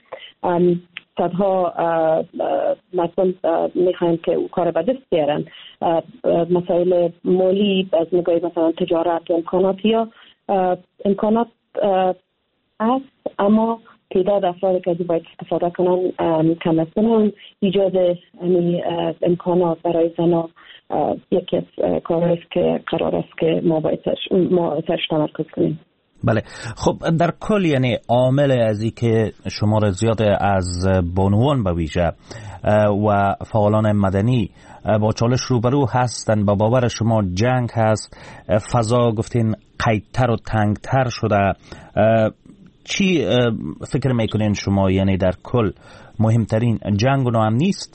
H: صدها مردم میخواین که او کار به دست بیارن. مسائل مالی از نگاه مثلا تجارت و امکانات یا امکانات است، اما تعداد افرادی که از باید استفاده کنن کم است. ایجاد امکانات برای زنها یکی از کارهایی که قرار است که ما باید ما سرش تمرکز کنیم.
G: بله، خب در کل یعنی عامل ازی که شمار زیاد از بانوان به ویژه و فعالان مدنی با چالش روبرو هستند، با باور شما جنگ هست، فضا گفتین قیدتر و تنگتر شده. چی فکر میکنین شما یعنی در کل مهمترین جنگ و ناامنی است؟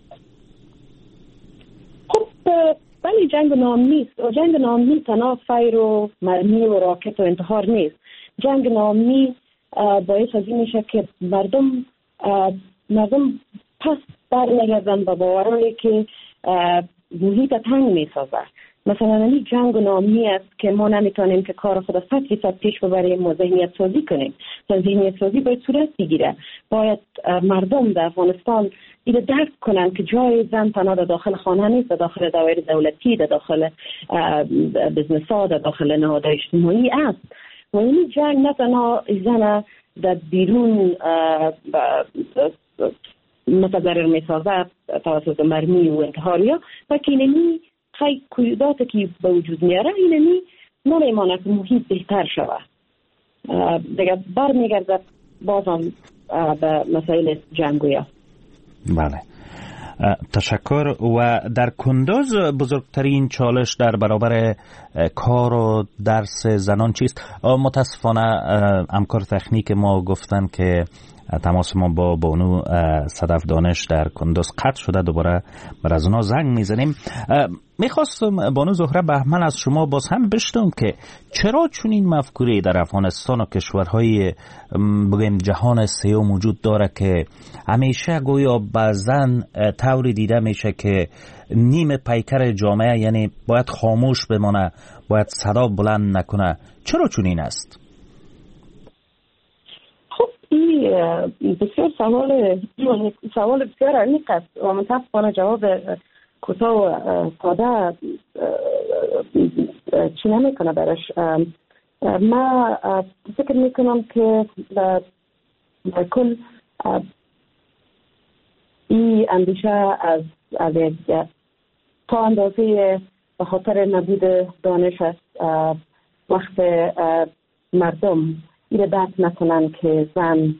H: خب ولی جنگ ناامنی نیست. و جنگ ناامنی تنها فایر و مرمی و راکت و انتحار نیست. جنگ ناامنی باعث از این میشه که مردم مردم پس برنگردن به باورایی که محیط تنگ میسازه. مثلا این جنگ نامی است که ما نمیتونیم که کار خود صد فیصد پیش ببریم و ذهنیت سازی کنیم. ذهنیت سازی باید صورت بگیره. باید مردم در افغانستان اینو درک کنن که جای زن تنها در داخل خانه نیست، در داخل دوایر دولتی، در داخل بزنس ها، در داخل نهادهای اجتماعی است. و این جنگ نه تنها زن در بیرون متضرر میسازد توسط مرمی و انتحاریا، بلکه اینمی خیلی قیوداتی که به وجود میاره اینمی نمیماند که محیط بهتر شود. دیگه بر میگردد بازم به مسائل جنگویا.
G: بله، تشکر. و در کندوز بزرگترین چالش در برابر کار و درس زنان چیست؟ متاسفانه همکار تکنیک ما گفتن که تماس ما با بانو صدف دانش در کندوز قطع شده. دوباره بر از اونا زنگ میزنیم. میخواستم بانو زهره بهمن از شما باز هم بشنوم که چرا چون این مفکوره در افغانستان و کشورهای بگیم جهان سیوم وجود داره که همیشه گویا به زن طوری دیده میشه که نیم پیکر جامعه، یعنی باید خاموش بمانه، باید صدا بلند نکنه. چرا چون این است؟
H: این بسیار سوال سوال بسیار عمیق است و متاسفانه جواب کوتاه و ساده چی نمیکنه برش. ما فکر میکنم که در کل این اندیشه از از تا اندازه به خاطر نبود دانش است. وقت مردم این درک نکنن که زن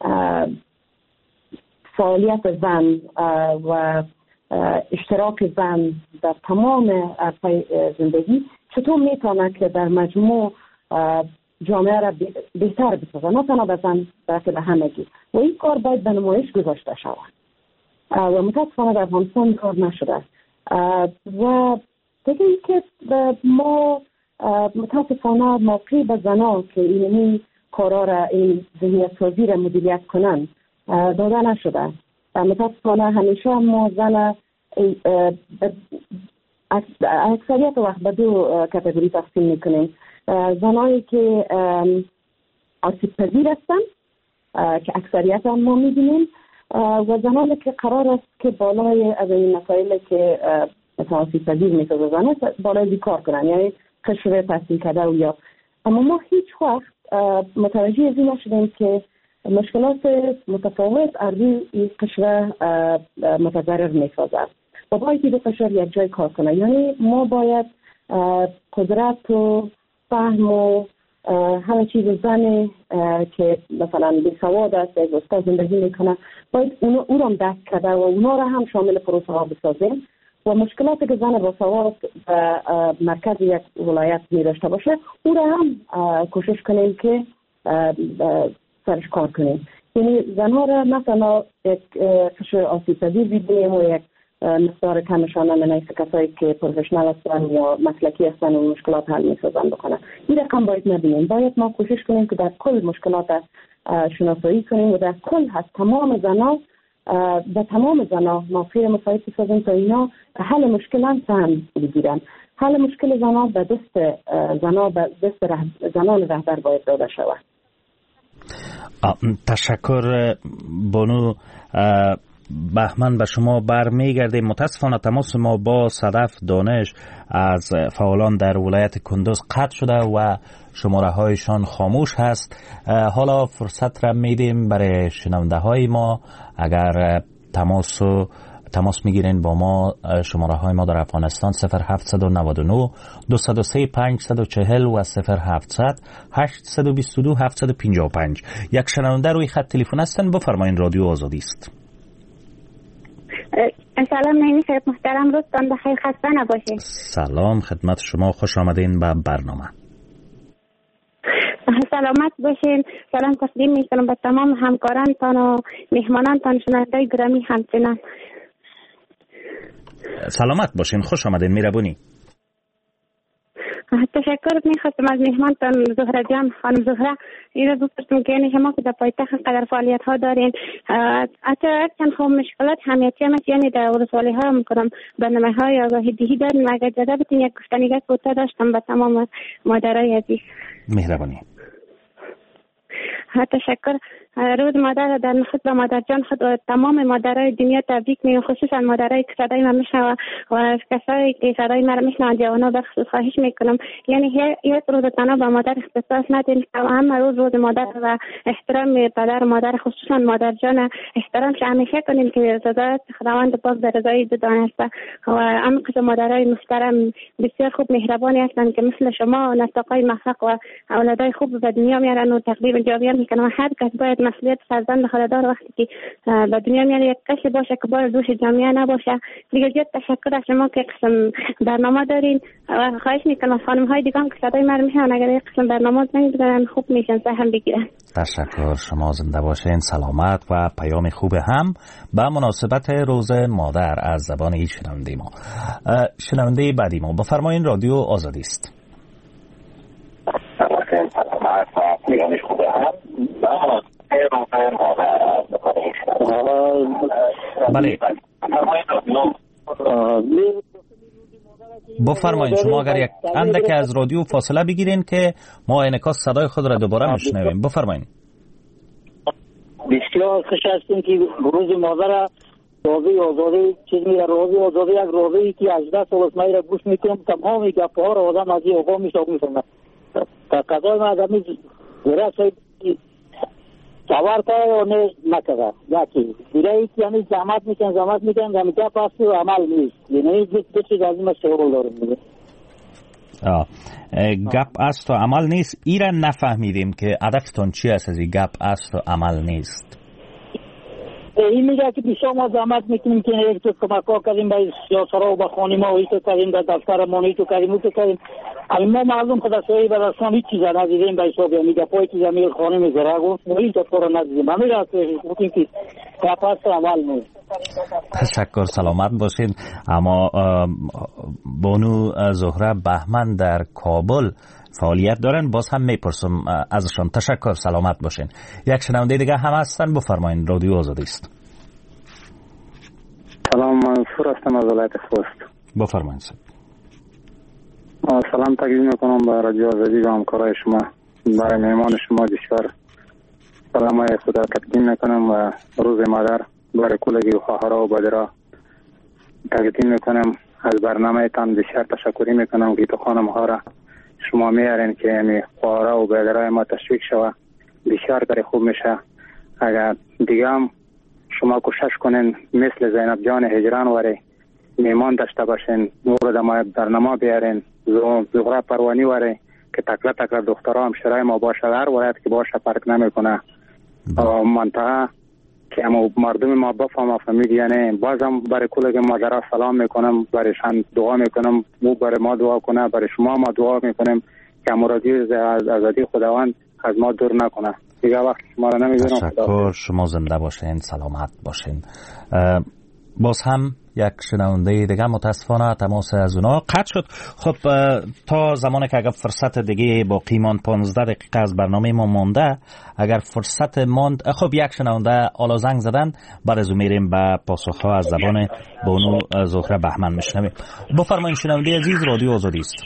H: فعالیت زن و اشتراک زن در تمام عرصه‌های زندگی چطور میتونه که در مجموع جامعه را بهتر بسازه، نه تنها به زن بلکه به همگی. و این کار باید به نمایش گذاشته شود و متاسفانه در افغانستان کار نشده. و دیگه ای که ما متاسفانه موقعی به زنها که این کارا را، این ذهنیت سازی را مدیریت کنن داده نشده. متاسفانه همیشه ما زن اکثریت وقت به دو کاتگوری تقسیم میکنیم. زنایی که آسیب پذیر هستن که اکثریت هم ما میبینیم و زنانی که قرار است که بالای از این مسائل که آسیب پذیر میسازه زنان بالای بیکار کنن، یعنی قشر تحصیل کرده و یا. اما ما هیچ وقت متوجه از این نشدیم که مشکلات متفاوت از این قشر متضرر میسازد و باید دو قشر یک جای کار کنه. یعنی ما باید قدرت و فهم و همه چیز زن که مثلا بی سواد است، یک استاد زندگی میکنه، باید اونو او را درک کرده و اونا را هم شامل پروسه ها بسازیم و مشکلاتی که زن با سواد به مرکز یک ولایت می داشته باشه او را هم کوشش کنیم که سرش کار کنیم. یعنی زنها را مثلا یک قشر آسیب پذیر ببینیم و یک مقدار کمشان هم نیست کسایی که پروفشنال هستن یا مسلکی هستن و مشکلات حل میسازن بکنن. این رقم باید نبینیم. باید ما کوشش کنیم که در کل مشکلات شناسایی کنیم و در کل هست تمام زنها به تمام زنها موقع مساعد بسازیم تا اینا حل مشکل هم سهم بگیرن. حل مشکل زنها به دست زنها به دست ره... زنان رهبر باید داده شود.
G: تشکر بانو بهمن. به شما برمیگردیم. متاسفانه تماس ما با صدف دانش از فعالان در ولایت کندوز قطع شده و شماره هایشان خاموش هست. حالا فرصت را میدیم برای شنونده های ما، اگر تماس تماس میگیرین با ما، شماره های ما در افغانستان صفر هفت نه نه دو صفر سه پنج چهار صفر و صفر هفتصد هشت دو دو هفت پنج پنج. یک شنونده روی خط تلفن هستن. بفرمایین، رادیو آزادی است.
I: سلام نمی خیلی محترم، روزتان بخیر، خسته نباشید.
G: سلام خدمت شما، خوش آمدین به برنامه.
I: سلامت باشین. سلام تقدیم میکنم به تمام همکارانتان و مهمانانتان، شنوندگان گرامی همچنان.
G: سلامت باشین، خوش آمدین، میربونی.
H: تشکر می‌خواستم از مهمانتان زهره جان، خانم زهره. این رو بپرسم که یعنی شما که در پایتخت قدر فعالیت ها دارین، حتی چند خوب مشکلات همیتی هم یعنی در ولسوالی ها میکنم برنامه های آگاهی دهی دارین و اگر اجازه بدین یک گفتنیگه کوتاه داشتم به تمام مادرای عزیز.
G: مهربانی.
H: تشکر. روز مادر در نخست به مادر جان خود و تمام مادرای دنیا تبریک میگم، خصوصا مادرای که صدای من میشنوند و کسایی که صدای من میشنوند جوانا بخصوص خواهش میکنم یعنی یک روز تنها به مادر اختصاص ندین، همه روز روز مادر و احترام پدر و مادر خصوصا مادر جان احترام که همیشه کنین که رضایت خداوند پاک در رضای دادن است و همه قسم مادرای محترم بسیار خوب مهربانی هستند که مثل شما نطقای موفق و اولادای خوب به دنیا میارن و تقریبا جابیان میکنن و هر کس باید مسئولیت فرزند خود دار وقتی که به دنیا میاد یک کسی باشه که بار دوش جامعه نباشه. دیگه زیاد تشکر از شما که قسم برنامه دارین و خواهش میکنم از خانم های دیگه هم که صدای من میشن اگر یک قسم برنامه زنگ بزنن خوب میشن سهم بگیرن.
G: تشکر، شما زنده باشین، سلامت و پیام خوب هم به مناسبت روز مادر از زبان این شنونده ما. شنونده بعدی ما بفرمایین، رادیو آزادی است. بله بفرمایید. شما اگر یک اندک از رادیو فاصله بگیرین که ما انعکاس صدای خود را دوباره میشنویم. بفرمایید.
L: بسیار خوش هستیم که روز مادر روزی آزادی چیز میره، روزی آزادی یک روزی که هجده سال است من را گوش میکنم، تمامی گپ‌ها را آدم از این آقا میشنوه میفهمه. تا قضای من آدمی زیرا شاید سوار کرده و نه نکرده یکی دیگه ای که همیشه زحمت میکن زحمت میکن زمیده پاسی و عمل نیست، یعنی دو چیز از این شغل دارم میگه.
G: گپ است و عمل نیست. ایران نفهمیدیم که هدفتون چی است از این گپ است و عمل نیست.
L: این میگه که بیشتر ما زحمت میکنیم که یک تو کمک ها کردیم به سیاسرها و به خانم ها و ایتو کردیم به دفتر مانیتو کردیم ایتو کردیم، اما ما معلوم خدا سوی به دستان هیچ چیز ندیدیم به حساب میگه پای که زمین خانم زرگو و این طور ندیدیم. همه را بودیم که پس عمل نیست.
G: تشکر، سلامت باشین. اما بانو زهره بهمن در کابل فعالیت دارن، باز هم میپرسم ازشان. تشکر، سلامت باشین. یک شنونده دیگه هم هستن، بفرمایین، رادیو آزادی است.
E: سلام، منصور هستم از ولایت خوست.
G: بفرمایید.
E: سلام تقدیم میکنم به رادیو آزادی و همکارای شما. برای مهمان شما بسیار سلام های خدا تقدیم میکنم و روز مادر برای کلگی و خواهرها و برادرها تقدیم میکنم. از برنامه تان بسیار تشکری میکنم که تو خانم ها را شما میارین که یعنی خواهرها و برادرای ما تشویق شوه، بسیار برای خوب میشه. اگر دیگه هم شما کوشش کنین مثل زینب جان هجران وری میمان داشته باشین، مورد ما برنامه بیارین، زهره پروانی وری که تکله تکله دخترها هم شرای ما باشه، هر ولایت که باشه فرق نمیکنه و منطقه که اما مردم ما بفهم فهمید. یعنی بازم برای کلگ مادرها سلام میکنم، برایشان دعا میکنم، مو برای ما دعا کنه، برای شما ما دعا میکنیم که مرادی از آزادی خداوند از ما دور نکنه. دیگه وقت شما را نمیذارم.
G: تشکر، شما زنده باشین، سلامت باشین. باز هم یک شنونده دیگه متاسفانه تماس از اونا قطع شد. خب تا زمانی که اگر فرصت دیگه باقی ماند پانزده دقیقه از برنامه ما مونده، اگر فرصت ماند، خب یک شنونده آلا زنگ زدن، بعد از میریم به پاسخها از زبان بانو زهره بهمن میشنویم. بفرمایید شنونده عزیز، رادیو آزادی است.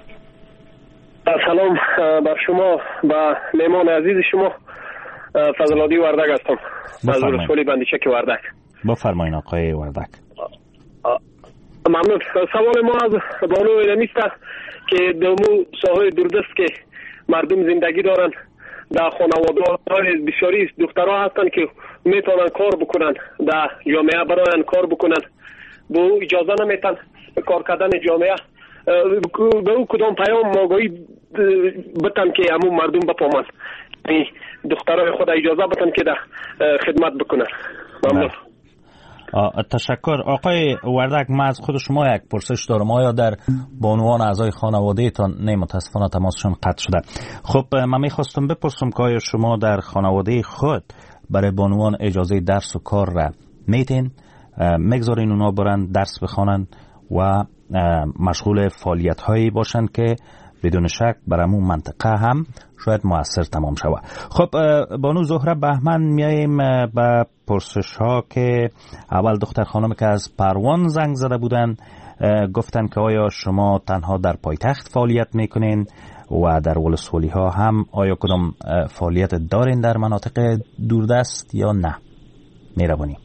M: سلام بر شما، با مهمان عزیز شما فضلادی وردک هستم از رسولی بندیچک وردک.
G: بفرمایید آقای وردک.
M: ممنون. سوال ما از بانو اینمیست که دومو ساحه دوردست که مردم زندگی دارن در خانواده بسیاری دخترها هستن که میتونن کار بکنن در جامعه، برایان کار بکنن، به او اجازه نمیتن کار کردن جامعه. به او کدام پیام آگاهی بتن که همون مردم بفهمن، دخترای خود اجازه بتن که در خدمت بکنن. ممنون.
G: تشکر. آقای وردک، ما از خود شما یک پرسش دارم. آیا در بانوان اعضای خانواده تان نه متاسفانه تماسشون قطع شده؟ خب من میخواستم بپرسم که آیا شما در خانواده خود برای بانوان اجازه درس و کار را میتین، میگذارین اونا برن درس بخوانن و مشغول فعالیت هایی باشن که بدون شک برامون منطقه هم شاید موثر تمام شود. خب بانو زهره بهمن، میاییم به پرسش ها که اول دختر خانم که از پروان زنگ زده بودن گفتن که آیا شما تنها در پایتخت فعالیت میکنین و در ولسوالی ها هم آیا کدام فعالیت دارین در مناطق دوردست یا نه؟ مهربانی.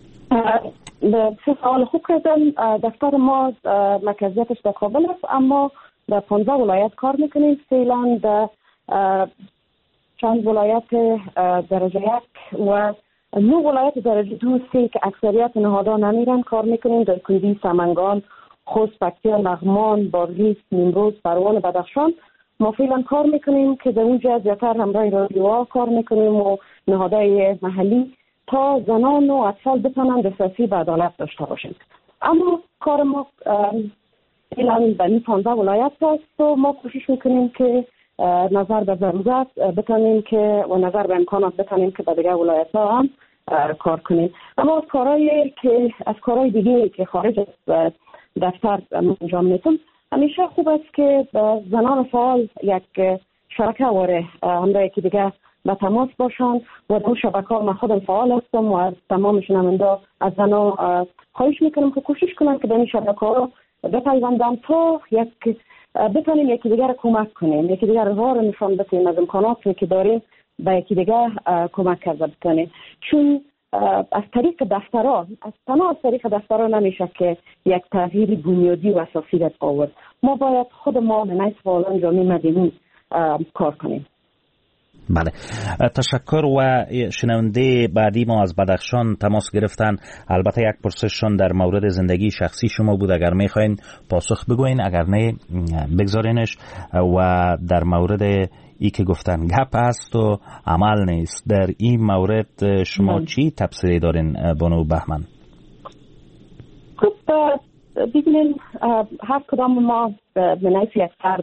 H: به سوال خوب کردن. دفتر ما مرکزیتش در کابل است، اما در پانزده ولایت کار میکنیم. فعلا در چند ولایت درجه یک و نه ولایت درجه دو سه که اکثریت نهادها نمیرن کار میکنیم. در کندی، سمنگان، خوست، پکتیا، لغمان، بادغیس، نیمروز، پروان، بدخشان ما فعلا کار میکنیم که در اونجا زیادتر همراه رادیوها کار میکنیم و نهادهای محلی تا زنان و اطفال بتونن دسترسی به عدالت داشته باشند. اما کار ما فعلا به این پانزده ولایت است و ما کوشش میکنیم که نظر به ضرورت بتونیم که و نظر به امکانات بتونیم که به دیگر ولایت ها هم کار کنیم. اما از کارهای که از کارهای دیگه که خارج از دفتر انجام میتونم، همیشه خوب است که زنان فعال یک شبکه واره همراه یکی دیگه به تماس باشند و در شبکه ها من خودم فعال هستم و از تمام شنونده از زنان خواهش میکنم که کوشش کنم که در این شبکه ها بپیوندم تا یک بتونیم یکی دیگر کمک کنیم، یکی دیگر راه رو نشان بدیم از امکاناتی که داریم به یکی دیگر کمک کرده بتونیم. چون از طریق دفترها از تنها از طریق دفترها نمیشه که یک تغییر بنیادی و اساسی را آورد. ما باید خود ما من فعالان جامعه مدنی کار کنیم.
G: بله، تشکر. و شنونده بعدی ما از بدخشان تماس گرفتن. البته یک پرسششون در مورد زندگی شخصی شما بود، اگر میخواین پاسخ بگوین، اگر نه بگذارینش. و در مورد ای که گفتن گپ است و عمل نیست، در این مورد شما چی تبصره دارین بانو بهمن؟
H: خب ببینین، هر کدام ما به یک فرد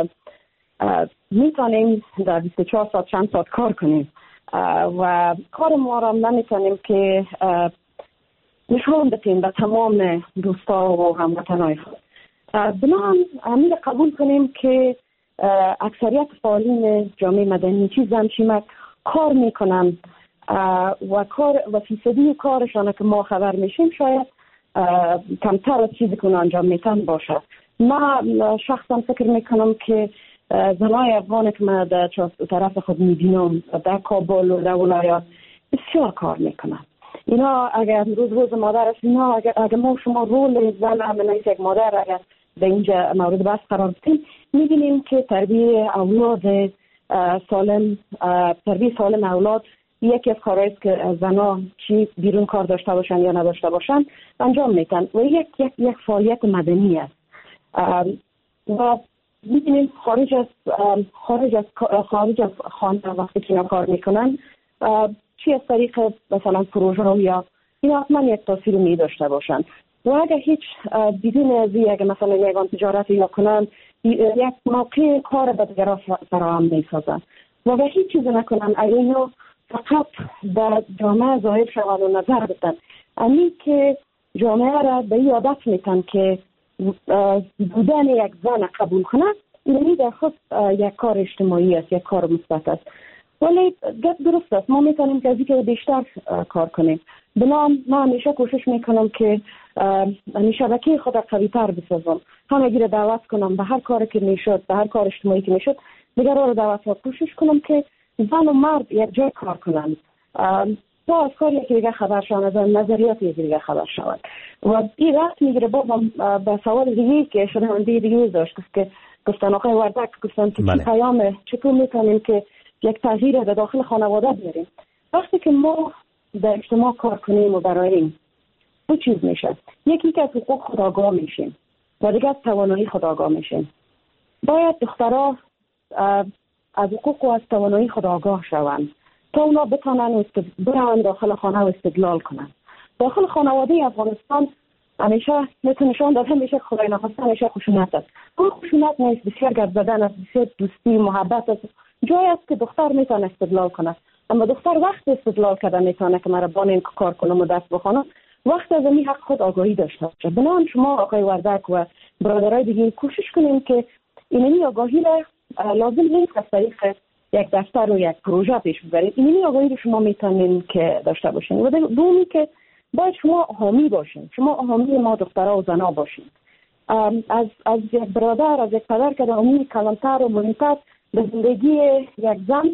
H: میتونیم در بیست و چهار ساعت چند ساعت کار کنیم و کار ما را نمیتونیم که نشان بدیم به تمام دوستا و هموطنای خود. بنابراین همین قبول کنیم که اکثریت فعالین جامعه مدنی چیز همچیمک کار میکنن و کار و فیصدی کارشان که ما خبر میشیم شاید کمتر از چیزی که انجام میتن باشه. من شخصا فکر میکنم که زنای افغان که من در طرف خود میبینم در کابل و در ولایات بسیار کار میکنن. اینا اگر روز روز مادر است، اینا اگر, اگر ما شما رول زن من یک مادر اگر در اینجا مورد بحث قرار بدیم، میبینیم که تربیه اولاد سالم تربیه سالم اولاد یکی از کارهایی است که زنها چی بیرون کار داشته باشن یا نداشته باشن انجام میتن و یک یک یک فعالیت مدنی است. و می‌بینیم خارج از خارج از خارج از خانه وقتی که اینا کار میکنن چی از طریق مثلا پروژه ها یا اینا حتما یک تاثیر می داشته باشن و اگر هیچ بدون ازی اگر مثلا یگان تجارت یا کنن یک موقع کار به دیگران فراهم میسازن و اگر هیچ چیز نکنن اگر اینو فقط به جامعه ظاهر شود و نظر بدن امی که جامعه را به این عادت میتن که بودن یک زن قبول کنند، یعنی در خود یک کار اجتماعی است، یک کار مثبت است. ولی گپ درست است، ما میتونیم که از این که بیشتر کار کنیم. بنام من همیشه کوشش میکنم که همیشه شبکه خود قوی تر بسازم، همگی را دعوت کنم به هر کاری که میشد، به هر کار اجتماعی که میشد دیگران را دعوت کنم، کوشش کنم که زن و مرد یک جای کار کنند تا از کار یکی دیگه خبر شوند، از نظریات یکی دیگه خبر شوند. و این رفت میگیره بابا به سوال دیگه که شنونده دیگه داشت که گفتن آقای وردک گفتن که چی پیامه، چطور میتونیم که یک تغییر در داخل خانواده بیاریم. وقتی که ما در اجتماع کار کنیم و براییم دو چیز میشه، یکی که از حقوق خود آگاه میشیم و دیگه از توانایی خود آگاه میشیم. باید دخترها از حقوق و از توانایی خود آگاه شوند تا اونا بتونن برن داخل خانه و استدلال کنن. داخل خانواده افغانستان همیشه مثل نشان داده میشه خدای نخواسته همیشه خشونت است. اون خشونت نیست، بسیار گپ زدن است، بسیار دوستی محبت است. جایی است که دختر میتونه استدلال کنه، اما دختر وقت استدلال کردن میتونه که مرا بان این کار کنم و دست بخونم، وقت از این حق خود آگاهی داشته باشه. بنابراین شما آقای وردک و برادرای دیگه کوشش کنیم که اینمی آگاهی را لازم نیست از طریق یک دفتر و یک پروژه پیش ببرید. اینمی آگاهی رو شما میتونین که داشته باشین. و دومی که باید شما حامی باشین، شما حامی ما دخترها و زنها باشین. از از یک برادر، از یک پدر که در امور کلانتر و مهمتر به زندگی یک زن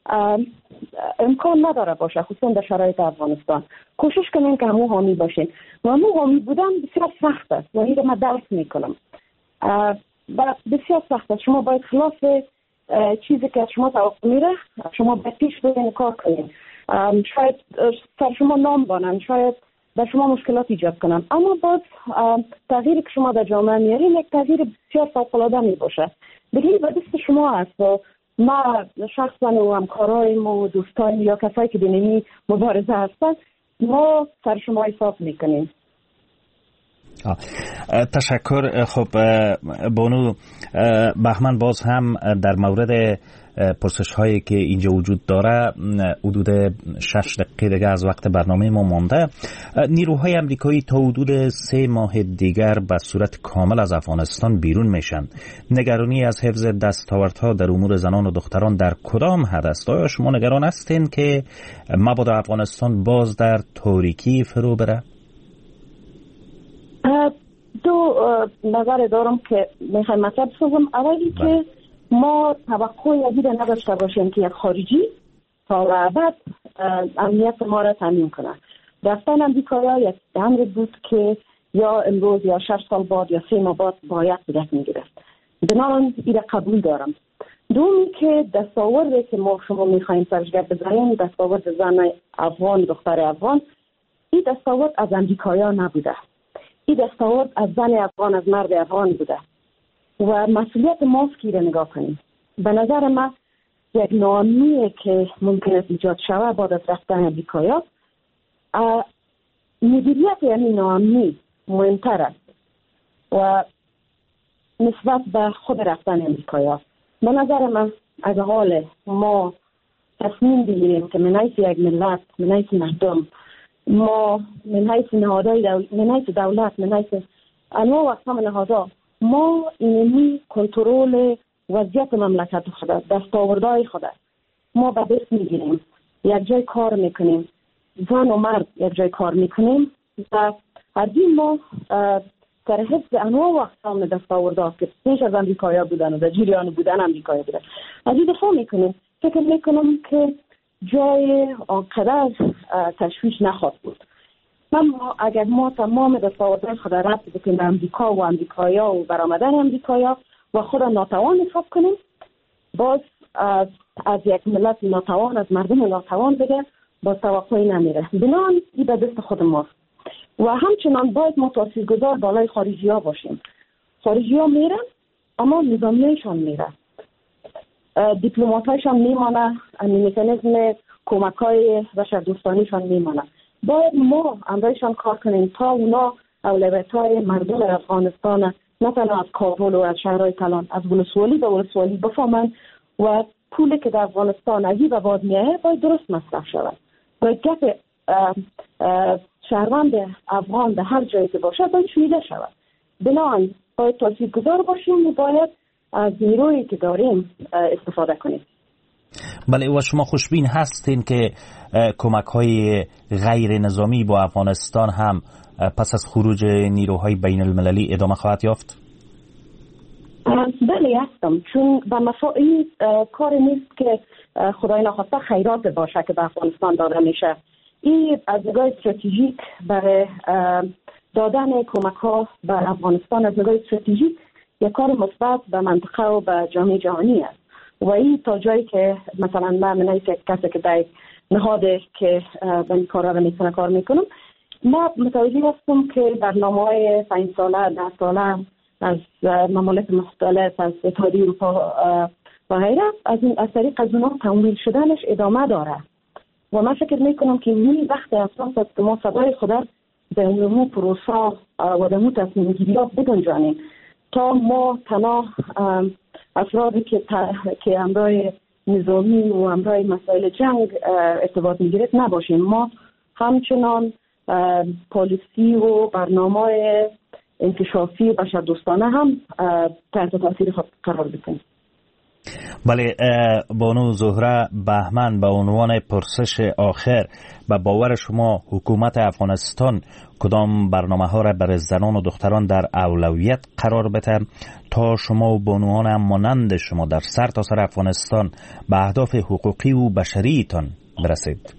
H: امکان نداره باشه، خصوصا در شرایط افغانستان. کوشش کنین که همون حامی باشین. و همون حامی بودن بسیار سخت است و این رو من درس میکنم. بسیار سخت است. شما باید خلاف چیزی که از شما توقع میره، شما باید پیش برین کار کنین. شاید سر شما نام بانن، شاید در شما مشکلات ایجاد کنن، اما باز تغییری که شما در جامعه میارین یک تغییر بسیار فوق‌العاده می باشه. دیگه به دست شما است. و ما شخصا و همکارایم و دوستان یا کسایی که بینیمی مبارزه هستن، ما سر شما حساب میکنیم.
G: تشکر. خب بانو بهمن، باز هم در مورد پرسش هایی که اینجا وجود داره، حدود شش دقیقه دیگه از وقت برنامه ما مانده. نیروهای امریکایی تا حدود سه ماه دیگر به صورت کامل از افغانستان بیرون میشن. نگرانی از حفظ دستاوردها در امور زنان و دختران در کدام حد است؟ آیا شما نگران هستین که مبادا افغانستان باز در تاریکی فرو بره؟
H: دو نظر دارم که میخوایم مطلب بسازم. اولی که ما توقع یزید نداشته باشیم که یک خارجی تا و بعد امنیت ما را تامین کنه. رفتن امریکایی یک امر بود که یا امروز یا شش سال بعد یا سه ماه بعد باید صورت میگرفت. بنابراین این قبول دارم. دومی که دستاوردی که ما شما میخوایم سرشگرد بزنیم، دستاورد زن افغان، دختر افغان، این دستاورد از امریکایی نبوده. این دستاورد از زن افغان، از مرد افغان بوده و مسئولیت ماست که را نگاه کنیم. به نظر من یک ناامنیه که ممکن است ایجاد شود بعد از رفتن امریکایا، مدیریت یعنی ناامنی مهمتر است و نسبت به خود رفتن امریکایا. به نظر من از حال ما تصمیم بگیریم که من حیث یک ملت، من حیث مردم، ما من حیث نهادهای دولت، من حیث دولت، من حیث انواع و اقسام نهادها، ما اینمی کنترل وضعیت مملکت خود، دستاوردهای خود ما به دست میگیریم، یک جای کار میکنیم، زن و مرد یک جای کار میکنیم و هر ما در حفظ انواع و اقسام دستاوردها که پیش از امریکایی بودن و در جریان بودن امریکایی بودن از این دفاع میکنیم. فکر میکنم که جای آنقدر تشویش نخواهد بود. اما اگر ما تمام دستاوردهای خود را ربط بکنیم به امریکا و امریکایا و برآمدن امریکایا و خود ناتوان حساب کنیم، باز از, از یک ملت ناتوان، از مردم ناتوان بگه باز توقعی نمیره. بنان این به دست خود ماست و همچنان باید ما تاثیرگذار بالای خارجی ها باشیم. خارجی ها میرن اما نظامیایشان میره، دیپلومات هایشان میمانه، مکانیزم کمک های بشردوستانیشان میمانه. باید ما امرایشان کار کنیم تا اونا اولویت های مردم افغانستان نه تنها از کابل و از شهرهای کلان، از ولسوالی به ولسوالی بفهمن و پولی که در افغانستان ازی به باد میایه باید درست مصرف شود. باید گپ شهروند افغان در هر جایی که باشه باید شنیده شود. بنابراین باید تاثیرگذار باشیم و باید از نیرویی که داریم استفاده کنیم.
G: بله، و شما خوشبین هستین که کمک های غیر نظامی با افغانستان هم پس از خروج نیروهای بین المللی ادامه خواهد یافت؟
H: بله هستم، چون به مفاهیم کار نیست که خدای نخواسته خیرات باشه که به افغانستان داده میشه. این از نگاه استراتژیک برای دادن کمک ها به افغانستان از نگاه استراتژیک یک کار مثبت به منطقه و به جامعه جهانی است و این تا جایی که مثلا من من یک کسی که در نهاده که به این کارا رو میتونه کار میکنم، ما متوجه هستم که برنامه‌های پنج ساله، ده ساله از ممالک مختلف، از اتحادیه اروپا و غیره از این از طریق از اونها تمویل شدنش ادامه داره و من فکر میکنم که این وقت اساس است که ما صدای خود به اون پروسه و در تصمیم گیری ها بگنجانیم تا ما تنها افرادی که که همراه نظامی و همراه مسائل جنگ ارتباط میگیرد نباشیم. ما همچنان پالیسی و برنامه انکشافی و بشردوستانه هم تحت تاثیر خود قرار بدیم.
G: بله، بانو زهره بهمن، به عنوان پرسش آخر، به باور شما حکومت افغانستان کدام برنامه ها را برای زنان و دختران در اولویت قرار بده تا شما و بانوان هم مانند شما در سر تا سر افغانستان به اهداف حقوقی و بشریتان برسید؟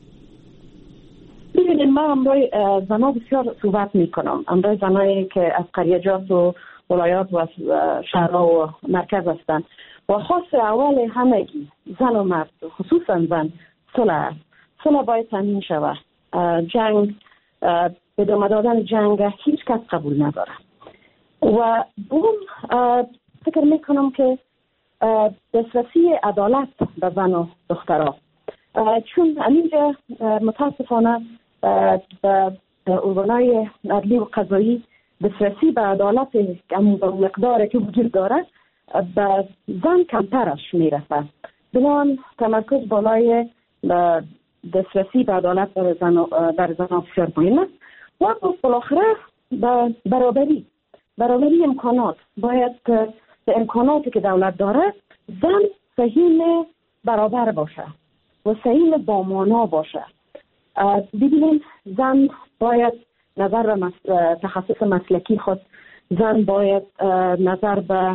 H: ببینید، من امروی زنان بسیار صحبت می کنم. امروی زنایی که از قریجات و ولایات و شهرها و مرکز هستند و خاص اول همگی زن و مرد، خصوصا زن، صلح صلح باید تامین شود. جنگ، ادامه دادن جنگ هیچ کس قبول نداره و اون فکر میکنم که دسترسی عدالت به زن و دخترها، چون اینجا متاسفانه به ارگانهای عدلی و قضایی دسترسی به عدالت مقداری که وجود داره به زن کمترش میرسه. بنابراین تمرکز بالای دسترسی به عدالت بر زن بر زن بسیار مهم است و بالاخره به برابری برابری امکانات. باید به امکاناتی که دولت داره زن سهیم برابر باشه و سهیم با مانا باشه. ببینید، زن باید نظر به مس... تخصص مسلکی خود، زن باید نظر به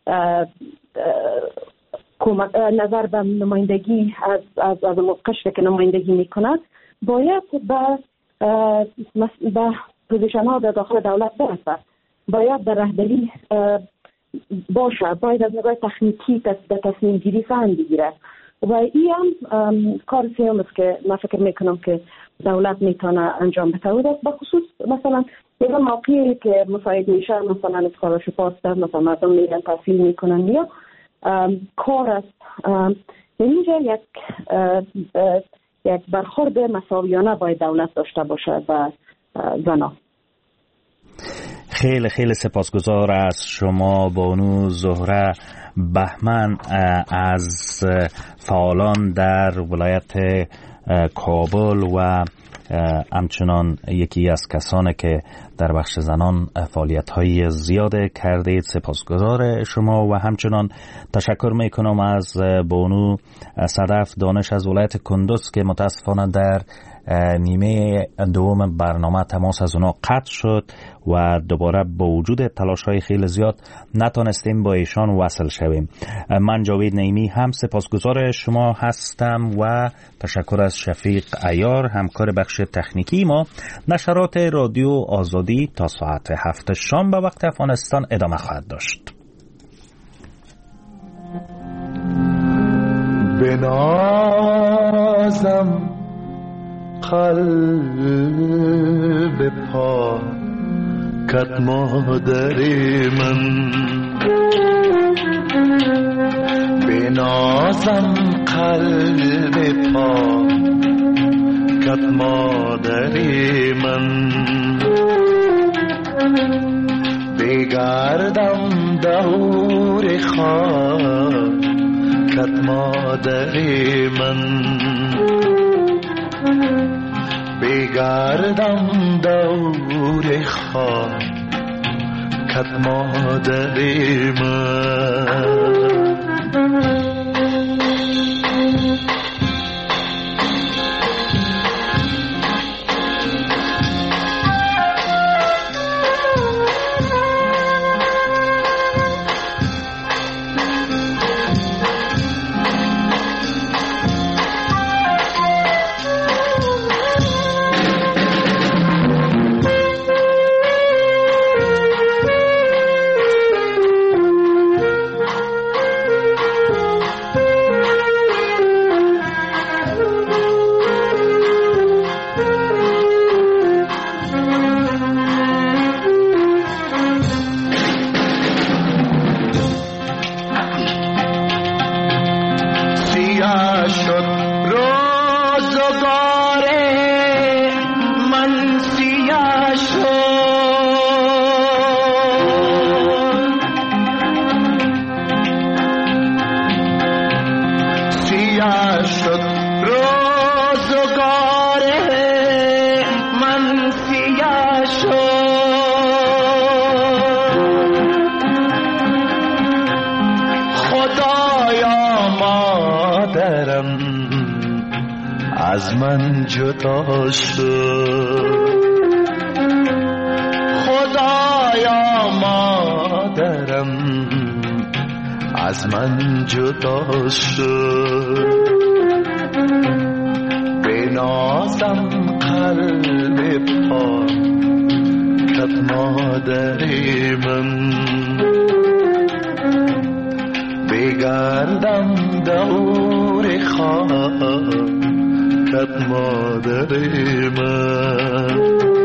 H: نظر به نمایندگی از از از قشری که نمایندگی میکند باید به به پوزیشن ها در داخل دولت برسد، باید در رهبری باشه، باید از نگاه تکنیکی به تصمیم گیری فهم بگیره و این هم کار سیام است که من فکر میکنم که دولت میتونه انجام بده. و به خصوص مثلا یک موقعی که مساعد میشه، مثلا اسکالرشیپ هست، مثلا مردم میرن تحصیل میکنن یا کار است، اینجا یک یک برخورد مساویانه باید دولت داشته باشه و زنا.
G: خیلی خیلی سپاسگزار از شما بانو زهره بهمن، از فعالان در ولایت کابل و همچنان یکی از کسانی که در بخش زنان فعالیت‌های زیاد کردید. سپاسگزار شما و همچنان تشکر میکنم از بانو صدف دانش از ولایت کندوز که متاسفانه در نیمه دوم برنامه تماس از اونا قطع شد و دوباره با وجود تلاش‌های خیلی زیاد نتونستیم با ایشان وصل شویم. من جاوید نعیمی هم سپاسگزار شما هستم و تشکر از شفیق عیار، همکار بخش تکنیکی ما. نشرات رادیو آزادی تا ساعت هفت شام به وقت افغانستان ادامه خواهد داشت.
N: بنازم قلب پاکت مادر من، بنازم قلب پاکت مادر من، بگردم دور خاکت مادر من، بگردم دور خاکت مادر من. مادرم از من جدا شد. خدایا مادرم از من جدا شد. بنازم قلب پاکت مادر من، بگردم دور خاکت مادر من.